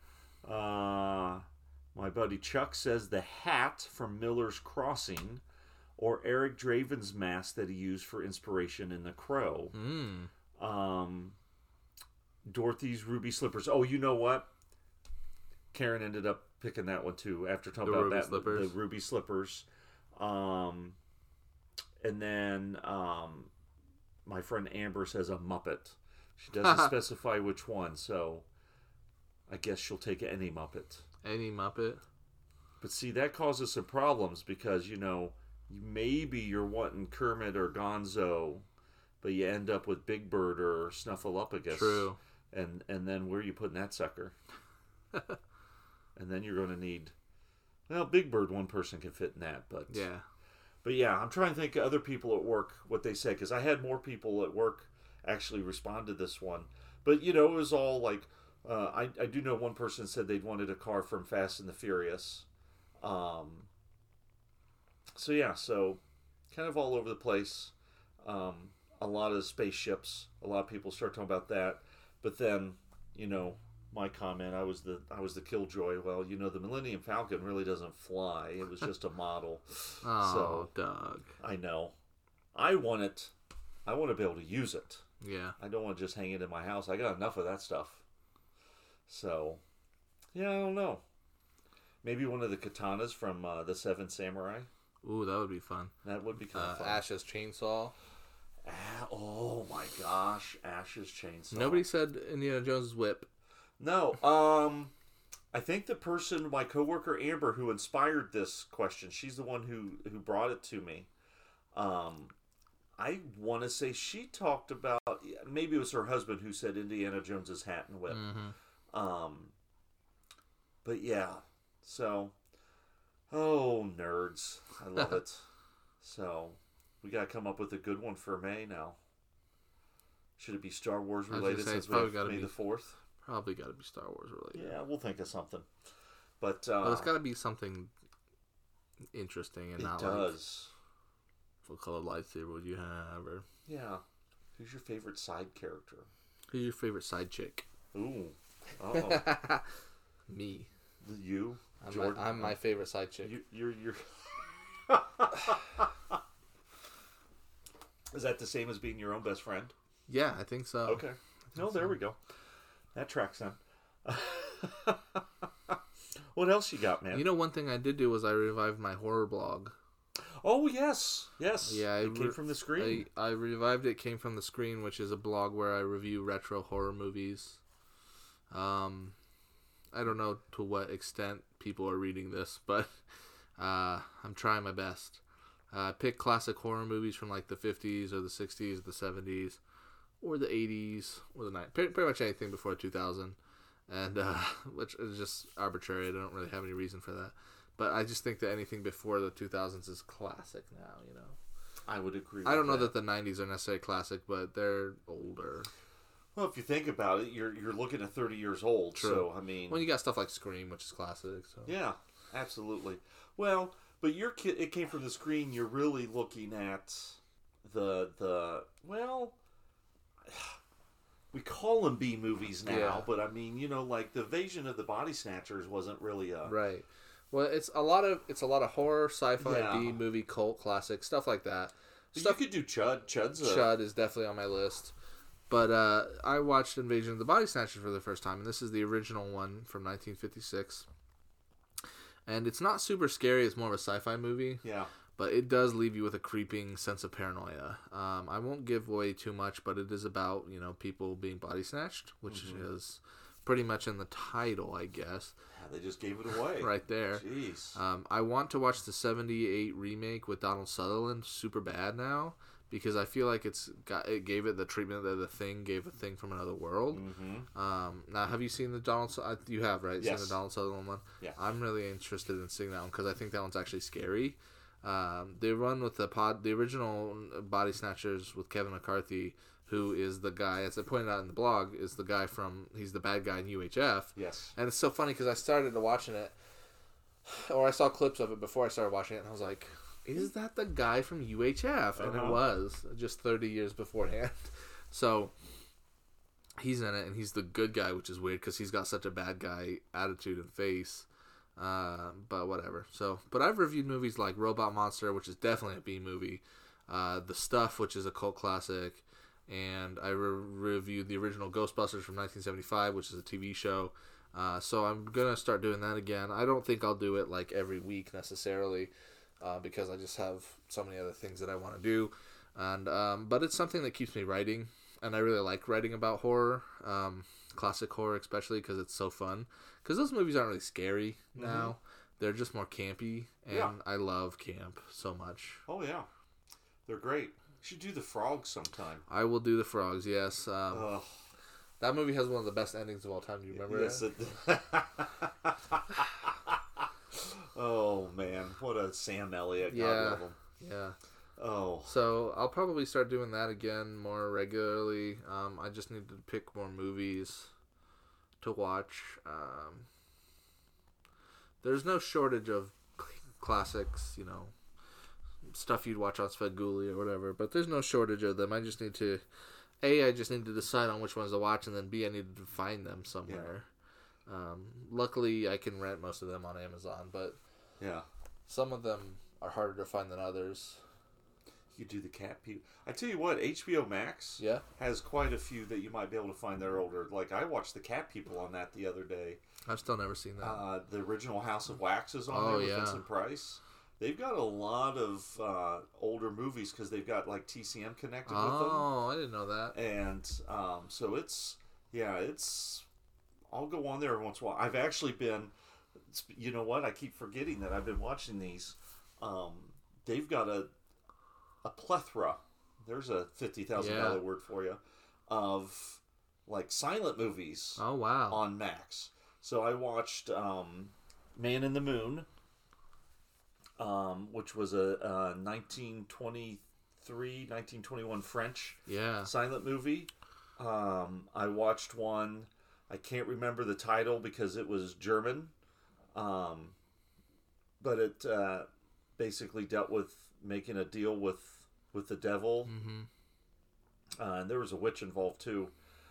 [SPEAKER 2] Uh, my buddy Chuck says the hat from Miller's Crossing, or Eric Draven's mask that he used for inspiration in The Crow.
[SPEAKER 1] Mm.
[SPEAKER 2] Um, Dorothy's Ruby Slippers. Oh, you know what? Karen ended up picking that one too after talking
[SPEAKER 1] The
[SPEAKER 2] about
[SPEAKER 1] Ruby
[SPEAKER 2] that,
[SPEAKER 1] Slippers?
[SPEAKER 2] the Ruby Slippers. Um, and then um, my friend Amber says a Muppet. She doesn't specify which one, so I guess she'll take any Muppet.
[SPEAKER 1] Any Muppet?
[SPEAKER 2] But see, that causes some problems because, you know, maybe you're wanting Kermit or Gonzo, but you end up with Big Bird or Snuffleupagus.
[SPEAKER 1] True.
[SPEAKER 2] And and then where are you putting that sucker? And then you're going to need... Well, Big Bird, one person can fit in that, but...
[SPEAKER 1] Yeah.
[SPEAKER 2] But yeah, I'm trying to think of other people at work, what they said, because I had more people at work actually respond to this one. But, you know, it was all like... Uh, I, I do know one person said they'd wanted a car from Fast and the Furious. Um, so yeah, so kind of all over the place. Um, a lot of spaceships. A lot of people start talking about that. But then, you know, my comment, I was the I was the killjoy. Well, you know, the Millennium Falcon really doesn't fly. It was just a model.
[SPEAKER 1] Oh,
[SPEAKER 2] so,
[SPEAKER 1] Doug.
[SPEAKER 2] I know. I want it. I want to be able to use it.
[SPEAKER 1] Yeah.
[SPEAKER 2] I don't want to just hang it in my house. I got enough of that stuff. So, yeah, I don't know. Maybe one of the katanas from uh, the Seven Samurai.
[SPEAKER 1] Ooh, that would be fun.
[SPEAKER 2] That would be kind
[SPEAKER 1] Uh,
[SPEAKER 2] of fun.
[SPEAKER 1] Ash's chainsaw.
[SPEAKER 2] Ah, oh my gosh, Ash's chainsaw.
[SPEAKER 1] Nobody said Indiana Jones' whip.
[SPEAKER 2] No. Um, I think the person, my coworker Amber, who inspired this question, she's the one who who brought it to me. Um, I want to say she talked about, maybe it was her husband who said Indiana Jones's hat and whip.
[SPEAKER 1] Mm-hmm.
[SPEAKER 2] Um, but yeah. So, oh, nerds. I love it. So, we got to come up with a good one for May now. Should it be Star Wars
[SPEAKER 1] I was
[SPEAKER 2] related
[SPEAKER 1] gonna say,
[SPEAKER 2] since
[SPEAKER 1] it's
[SPEAKER 2] we
[SPEAKER 1] probably
[SPEAKER 2] have
[SPEAKER 1] gotta
[SPEAKER 2] May
[SPEAKER 1] be-
[SPEAKER 2] the fourth?
[SPEAKER 1] Probably got to be Star Wars related.
[SPEAKER 2] Yeah, we'll think of something. But, uh,
[SPEAKER 1] But it's got to be something interesting and
[SPEAKER 2] it
[SPEAKER 1] not
[SPEAKER 2] does.
[SPEAKER 1] like what color lightsaber would you have, or
[SPEAKER 2] Yeah. Who's your favorite side character?
[SPEAKER 1] who's your favorite side chick?
[SPEAKER 2] Ooh. Oh,
[SPEAKER 1] Me.
[SPEAKER 2] you?
[SPEAKER 1] I'm,
[SPEAKER 2] Jordan?
[SPEAKER 1] my, I'm my favorite side chick.
[SPEAKER 2] You, you're, you're... Is that the same as being your own best friend?
[SPEAKER 1] Yeah, I think so.
[SPEAKER 2] Okay. No, there we go. That tracks then. What else you got, man?
[SPEAKER 1] You know, one thing I did do was I revived my horror blog.
[SPEAKER 2] Oh, yes. Yes.
[SPEAKER 1] Yeah,
[SPEAKER 2] it
[SPEAKER 1] I
[SPEAKER 2] came
[SPEAKER 1] re-
[SPEAKER 2] from the screen.
[SPEAKER 1] I, I revived it. Came from the Screen, which is a blog where I review retro horror movies. Um, I don't know to what extent people are reading this, but uh, I'm trying my best. Uh, I pick classic horror movies from like the fifties or the sixties, the seventies, or the eighties, or the nineties. Pretty, pretty much anything before two thousand, and uh, which is just arbitrary. I don't really have any reason for that. But I just think that anything before the two thousands is classic now, you know.
[SPEAKER 2] I would agree with
[SPEAKER 1] I don't know
[SPEAKER 2] that.
[SPEAKER 1] that the nineties are necessarily classic, but they're older.
[SPEAKER 2] Well, if you think about it, you're you're looking at thirty years old.
[SPEAKER 1] True.
[SPEAKER 2] So, I mean...
[SPEAKER 1] Well, you got stuff like Scream, which is classic. So
[SPEAKER 2] Yeah, absolutely. Well, but your kid, it came from the screen. You're really looking at the the well, we call them B movies now,
[SPEAKER 1] Yeah.
[SPEAKER 2] but I mean, you know, like the Invasion of the Body Snatchers wasn't really a
[SPEAKER 1] Right. Well, it's a lot of it's a lot of horror, sci-fi,
[SPEAKER 2] Yeah.
[SPEAKER 1] B movie, cult classic stuff like that.
[SPEAKER 2] But
[SPEAKER 1] Stuff.
[SPEAKER 2] you could do Chud. Chud's a,
[SPEAKER 1] Chud is definitely on my list. But uh, I watched Invasion of the Body Snatchers for the first time, and this is the original one from nineteen fifty-six. And it's not super scary; it's more of a sci-fi movie.
[SPEAKER 2] Yeah.
[SPEAKER 1] But it does leave you with a creeping sense of paranoia. Um, I won't give away too much, but it is about, you know, people being body snatched, which
[SPEAKER 2] Mhm.
[SPEAKER 1] is pretty much in the title, I guess,
[SPEAKER 2] Yeah, they just gave it away.
[SPEAKER 1] right there.
[SPEAKER 2] Jeez.
[SPEAKER 1] Um, I want to watch the seventy-eight remake with Donald Sutherland super bad now, because I feel like it's got it gave it the treatment that The Thing gave A Thing from Another World.
[SPEAKER 2] Mm-hmm.
[SPEAKER 1] Um, now, have you seen the Donald? Su- uh, You have, right?
[SPEAKER 2] Yes.
[SPEAKER 1] Seen the Donald Sutherland one?
[SPEAKER 2] Yeah.
[SPEAKER 1] I'm really interested in seeing that one because I think that one's actually scary. Um, they run with the pod, the original Body Snatchers with Kevin McCarthy, who is the guy, as I pointed out in the blog, is the guy from he's the bad guy in U H F.
[SPEAKER 2] Yes.
[SPEAKER 1] And it's so funny because I started watching it, or I saw clips of it before I started watching it, and I was like, "Is that the guy from U H F?" And
[SPEAKER 2] Uh-huh.
[SPEAKER 1] it was just thirty years beforehand. So he's in it, and he's the good guy, which is weird because he's got such a bad guy attitude and face. Uh, but whatever. So, but I've reviewed movies like Robot Monster, which is definitely a B movie. Uh, The Stuff, which is a cult classic. and I re- reviewed the original Ghostbusters from nineteen seventy-five, which is a T V show. Uh, so I'm gonna start doing that again. I don't think I'll do it like every week necessarily, uh, because I just have so many other things that I want to do. And um, but it's something that keeps me writing, and I really like writing about horror, um, classic horror especially because it's so fun. Because those movies aren't really scary now; mm-hmm. they're just more campy, and yeah. I love camp so much.
[SPEAKER 2] Oh yeah, they're great. You should do the Frogs sometime.
[SPEAKER 1] I will do the Frogs. Yes. Um, That movie has one of the best endings of all time. Do you remember
[SPEAKER 2] yes, it? it Oh, man. What a Sam Elliott. God
[SPEAKER 1] yeah.
[SPEAKER 2] love him.
[SPEAKER 1] Yeah.
[SPEAKER 2] Oh.
[SPEAKER 1] So I'll probably start doing that again more regularly. Um, I just need to pick more movies to watch. Um, there's no shortage of classics, you know, stuff you'd watch on Svengoolie or whatever, but there's no shortage of them. I just need to... A, I just need to decide on which ones to watch, and then B, I need to find them somewhere. Yeah. Um, luckily, I can rent most of them on Amazon, but
[SPEAKER 2] yeah,
[SPEAKER 1] some of them are harder to find than others.
[SPEAKER 2] You do the Cat People. I tell you what, H B O Max
[SPEAKER 1] yeah.
[SPEAKER 2] has quite a few that you might be able to find that are older. Like, I watched the Cat People on that the other day.
[SPEAKER 1] I've still never seen that.
[SPEAKER 2] Uh, the original House of Wax is on
[SPEAKER 1] oh,
[SPEAKER 2] there with
[SPEAKER 1] yeah.
[SPEAKER 2] Vincent Price. They've got a lot of uh, older movies because they've got like T C M connected
[SPEAKER 1] oh,
[SPEAKER 2] with them.
[SPEAKER 1] Oh, I didn't know that.
[SPEAKER 2] And um, so it's, yeah, it's, I'll go on there every once in a while. I've actually been, you know what? I keep forgetting that I've been watching these. Um, they've got a, a plethora, there's a fifty thousand dollars yeah. word for you, of like silent movies.
[SPEAKER 1] Oh, wow.
[SPEAKER 2] On Max. So I watched um, Man in the Moon. Um, which was a, a nineteen twenty-three, nineteen twenty-one French
[SPEAKER 1] yeah.
[SPEAKER 2] silent movie. Um, I watched one, I can't remember the title because it was German, um, but it uh, basically dealt with making a deal with, with the devil.
[SPEAKER 1] Mm-hmm.
[SPEAKER 2] Uh, and there was a witch involved too.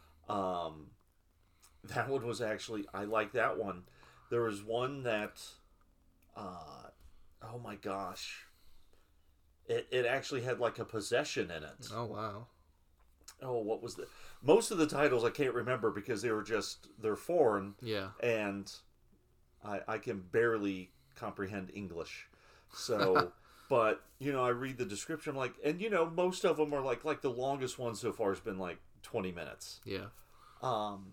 [SPEAKER 2] Um, that one was actually, I like that one. There was one that... Uh, Oh my gosh. It it actually had like a possession in it.
[SPEAKER 1] Oh wow.
[SPEAKER 2] Oh, what was the most of the titles I can't remember because they were just they're foreign.
[SPEAKER 1] Yeah.
[SPEAKER 2] And I I can barely comprehend English. So but you know, I read the description like and you know, most of them are like like the longest one so far has been like twenty minutes.
[SPEAKER 1] Yeah.
[SPEAKER 2] Um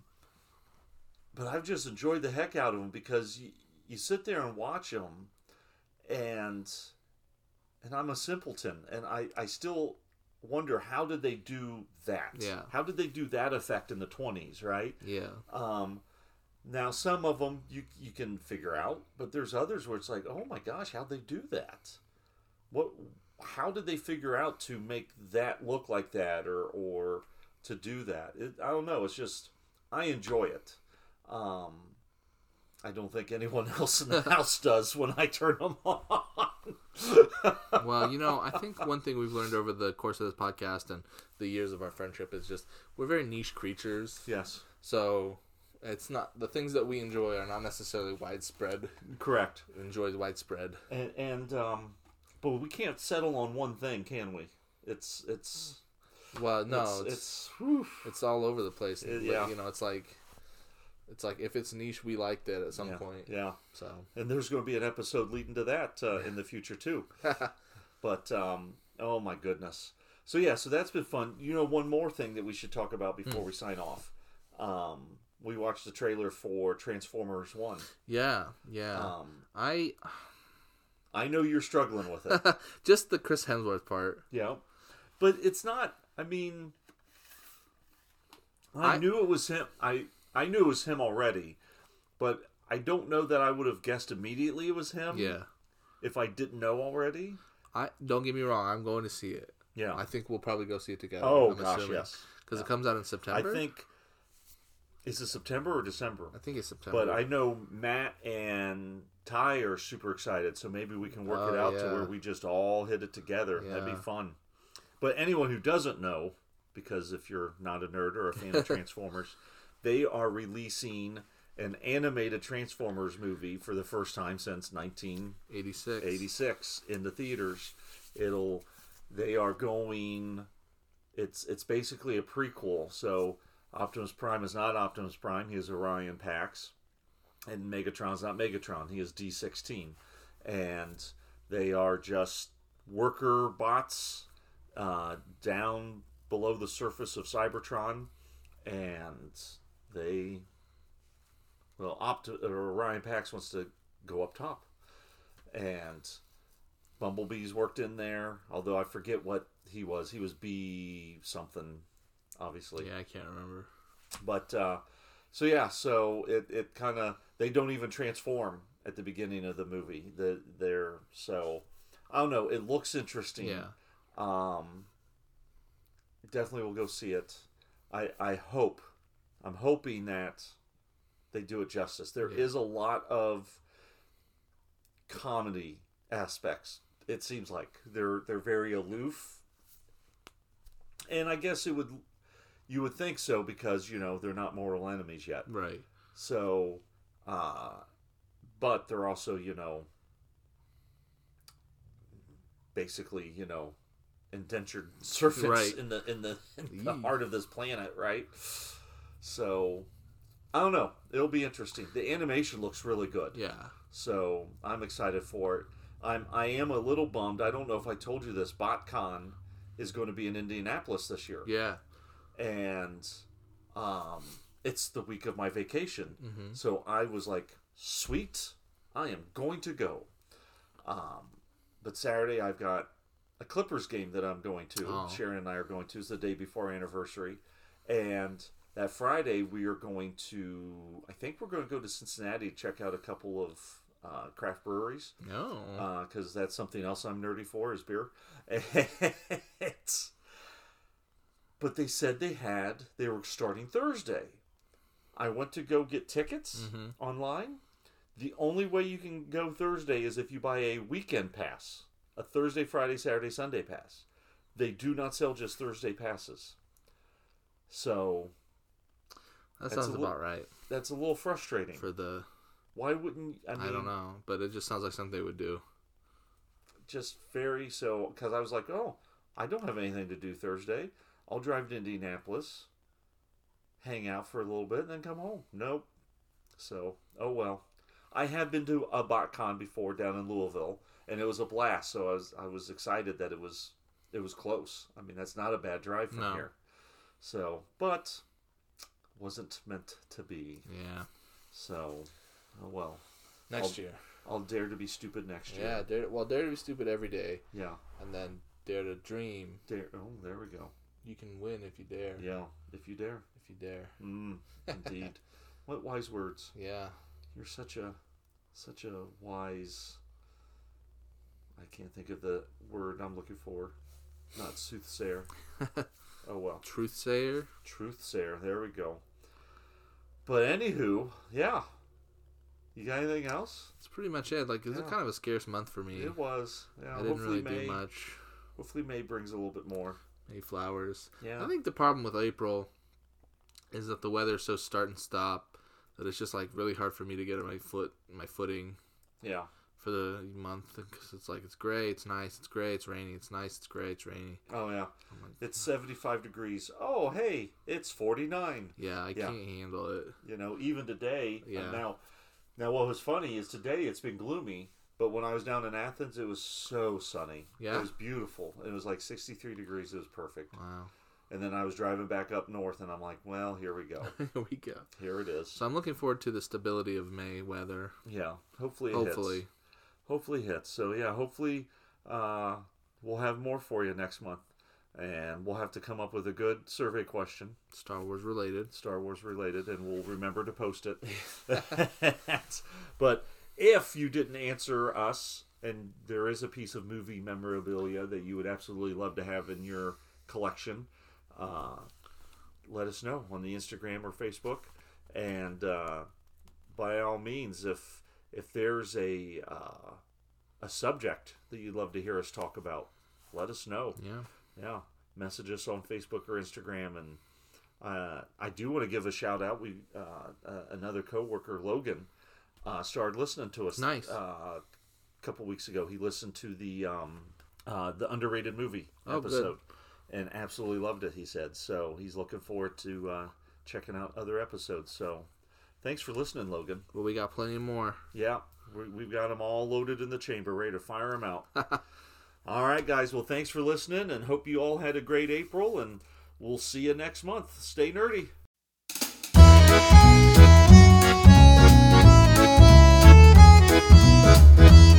[SPEAKER 2] but I've just enjoyed the heck out of them because you, you sit there and watch them and and I'm a simpleton and I, I still wonder how did they do that?
[SPEAKER 1] Yeah.
[SPEAKER 2] How did they do that effect in the twenties, right?
[SPEAKER 1] Yeah.
[SPEAKER 2] Um, now some of them you you can figure out, but there's others where it's like, oh my gosh, how'd they do that? What? How did they figure out to make that look like that or or to do that? It, I don't know. It's just I enjoy it. Um, I don't think anyone else in the house does when I turn them on.
[SPEAKER 1] Well, you know, I think one thing we've learned over the course of this podcast and the years of our friendship is just we're very niche creatures.
[SPEAKER 2] Yes.
[SPEAKER 1] So it's not the things that we enjoy are not necessarily widespread.
[SPEAKER 2] Correct.
[SPEAKER 1] Enjoys widespread.
[SPEAKER 2] And and um, but we can't settle on one thing, can we? It's it's.
[SPEAKER 1] Well, no,
[SPEAKER 2] it's
[SPEAKER 1] it's
[SPEAKER 2] it's,
[SPEAKER 1] it's all over the place.
[SPEAKER 2] It, yeah.
[SPEAKER 1] You know, it's like. It's like if it's niche, we liked it at some
[SPEAKER 2] yeah,
[SPEAKER 1] point.
[SPEAKER 2] Yeah.
[SPEAKER 1] So,
[SPEAKER 2] and there's going to be an episode leading to that uh, in the future too. But um, oh my goodness. So yeah, so that's been fun. You know, one more thing that we should talk about before mm. we sign off. Um, we watched the trailer for Transformers One.
[SPEAKER 1] Yeah, yeah. Um, I
[SPEAKER 2] I know you're struggling with it.
[SPEAKER 1] Just the Chris Hemsworth part.
[SPEAKER 2] Yeah, but it's not. I mean, I, I knew it was him. I. I knew it was him already, but I don't know that I would have guessed immediately it was him.
[SPEAKER 1] Yeah.
[SPEAKER 2] If I didn't know already.
[SPEAKER 1] I don't get me wrong. I'm going to see it.
[SPEAKER 2] Yeah.
[SPEAKER 1] I think we'll probably go see it together.
[SPEAKER 2] Oh
[SPEAKER 1] I'm
[SPEAKER 2] gosh,
[SPEAKER 1] assuming.
[SPEAKER 2] yes.
[SPEAKER 1] Because
[SPEAKER 2] yeah.
[SPEAKER 1] it comes out in September.
[SPEAKER 2] I think. Is it September or December?
[SPEAKER 1] I think it's September.
[SPEAKER 2] But I know Matt and Ty are super excited, so maybe we can work
[SPEAKER 1] oh,
[SPEAKER 2] it out
[SPEAKER 1] yeah.
[SPEAKER 2] to where we just all hit it together.
[SPEAKER 1] Yeah.
[SPEAKER 2] That'd be fun. But anyone who doesn't know, because if you're not a nerd or a fan of Transformers. They are releasing an animated Transformers movie for the first time since nineteen eighty-six in the theaters. It'll, they are going it's it's basically a prequel. So Optimus Prime is not Optimus Prime. He is Orion Pax. And Megatron's not Megatron. He is D sixteen. And they are just worker bots uh, down below the surface of Cybertron. And they... Well, Opt- or Orion Pax wants to go up top. And Bumblebee's worked in there. Although I forget what he was. He was B something, obviously.
[SPEAKER 1] Yeah, I can't remember.
[SPEAKER 2] But... Uh, So yeah, so it, it kind of, they don't even transform at the beginning of the movie. The they're so I don't know. It looks interesting.
[SPEAKER 1] Yeah.
[SPEAKER 2] Um. Definitely will go see it. I I hope, I'm hoping that they do it justice. There
[SPEAKER 1] Yeah.
[SPEAKER 2] is a lot of comedy aspects. It seems like they're they're very aloof, and I guess it would. You would think so because, you know, they're not mortal enemies yet.
[SPEAKER 1] Right.
[SPEAKER 2] So, uh, but they're also, you know, basically, you know, indentured servants
[SPEAKER 1] Right.
[SPEAKER 2] in the in the, in the
[SPEAKER 1] Yee.
[SPEAKER 2] heart of this planet, right? So, I don't know. It'll be interesting. The animation looks really good.
[SPEAKER 1] Yeah.
[SPEAKER 2] So, I'm excited for it. I'm I am a little bummed. I don't know if I told you this. BotCon is going to be in Indianapolis this year.
[SPEAKER 1] Yeah.
[SPEAKER 2] And um, it's the week of my vacation.
[SPEAKER 1] Mm-hmm.
[SPEAKER 2] So I was like, sweet, I am going to go. Um, but Saturday I've got a Clippers game that I'm going to.
[SPEAKER 1] Oh.
[SPEAKER 2] Sharon and I are going to. It's the day before our anniversary. And that Friday we are going to, I think we're going to go to Cincinnati to check out a couple of uh, craft breweries.
[SPEAKER 1] No.
[SPEAKER 2] Because that's something else I'm nerdy for is beer. It's... But they said they had, they were starting Thursday. I went to go get tickets
[SPEAKER 1] Mm-hmm.
[SPEAKER 2] online. The only way you can go Thursday is if you buy a weekend pass. A Thursday, Friday, Saturday, Sunday pass. They do not sell just Thursday passes. So,
[SPEAKER 1] That
[SPEAKER 2] That's
[SPEAKER 1] sounds
[SPEAKER 2] a li-
[SPEAKER 1] about right
[SPEAKER 2] that's a little frustrating.
[SPEAKER 1] for the.
[SPEAKER 2] Why wouldn't, I mean...
[SPEAKER 1] I don't know, but it just sounds like something they would do.
[SPEAKER 2] Just very, so, because I was like, oh, I don't have anything to do Thursday. I'll drive to Indianapolis, hang out for a little bit, and then come home. Nope. So, oh well. I have been to a BotCon before down in Louisville, and it was a blast. So I was I was excited that it was it was close. I mean, that's not a bad drive from
[SPEAKER 1] No.
[SPEAKER 2] here. So, but wasn't meant to be.
[SPEAKER 1] Yeah.
[SPEAKER 2] So, oh well.
[SPEAKER 1] Next
[SPEAKER 2] I'll-
[SPEAKER 1] year.
[SPEAKER 2] I'll dare to be stupid next year.
[SPEAKER 1] Yeah. Dare, well, dare to be stupid every day,
[SPEAKER 2] Yeah.
[SPEAKER 1] and then dare to dream.
[SPEAKER 2] Dare. Oh, there we go.
[SPEAKER 1] You can win if you dare.
[SPEAKER 2] Yeah. If you dare.
[SPEAKER 1] If you dare.
[SPEAKER 2] Mm, indeed. What wise words.
[SPEAKER 1] Yeah.
[SPEAKER 2] You're such a such a wise, I can't think of the word I'm looking for. Not soothsayer. Oh well.
[SPEAKER 1] Truth sayer.
[SPEAKER 2] Truthsayer. There we go. But anywho, yeah. You got anything else?
[SPEAKER 1] That's pretty much it. Like, it was
[SPEAKER 2] Yeah.
[SPEAKER 1] kind of a scarce month for me.
[SPEAKER 2] It was. Yeah.
[SPEAKER 1] I didn't
[SPEAKER 2] hopefully
[SPEAKER 1] really
[SPEAKER 2] May.
[SPEAKER 1] do much.
[SPEAKER 2] Hopefully May brings a little bit more.
[SPEAKER 1] May flowers.
[SPEAKER 2] Yeah.
[SPEAKER 1] I think the problem with April is that the weather's so start and stop that it's just like really hard for me to get my foot my footing
[SPEAKER 2] Yeah.
[SPEAKER 1] for the month, because it's like it's gray, it's nice, it's gray, it's rainy, it's nice, it's gray, it's rainy.
[SPEAKER 2] Oh yeah.
[SPEAKER 1] I'm like,
[SPEAKER 2] It's seventy-five degrees. Oh hey, it's forty-nine.
[SPEAKER 1] yeah, I
[SPEAKER 2] Yeah.
[SPEAKER 1] can't handle it.
[SPEAKER 2] You know, even today.
[SPEAKER 1] Yeah.
[SPEAKER 2] And now, now what was funny is today it's been gloomy, but when I was down in Athens, it was so sunny.
[SPEAKER 1] Yeah?
[SPEAKER 2] It was beautiful. It was like sixty-three degrees. It was perfect.
[SPEAKER 1] Wow.
[SPEAKER 2] And then I was driving back up north, and I'm like, well, here we go.
[SPEAKER 1] Here we go.
[SPEAKER 2] Here it is.
[SPEAKER 1] So I'm looking forward to the stability of May weather.
[SPEAKER 2] Yeah. Hopefully it
[SPEAKER 1] Hopefully.
[SPEAKER 2] hits. Hopefully hits. So yeah, hopefully uh, we'll have more for you next month. And we'll have to come up with a good survey question,
[SPEAKER 1] Star Wars related.
[SPEAKER 2] Star Wars related, and we'll remember to post it. But if you didn't answer us, and there is a piece of movie memorabilia that you would absolutely love to have in your collection, uh, let us know on the Instagram or Facebook. And uh, by all means, if if there's a uh, a subject that you'd love to hear us talk about, let us know.
[SPEAKER 1] Yeah.
[SPEAKER 2] Yeah, message us on Facebook or Instagram. And uh, I do want to give a shout out. We uh, uh, another coworker, Logan, uh, started listening to us.
[SPEAKER 1] Nice.
[SPEAKER 2] Uh, a couple weeks ago, he listened to the um, uh, the underrated movie
[SPEAKER 1] Oh,
[SPEAKER 2] episode, and absolutely loved it, he said. So he's looking forward to uh, checking out other episodes. So thanks for listening, Logan.
[SPEAKER 1] Well, we got plenty more.
[SPEAKER 2] Yeah, we, we've got them all loaded in the chamber, ready to fire them out. All right, guys. Well, thanks for listening, and hope you all had a great April, and we'll see you next month. Stay nerdy.
[SPEAKER 3] Thank you.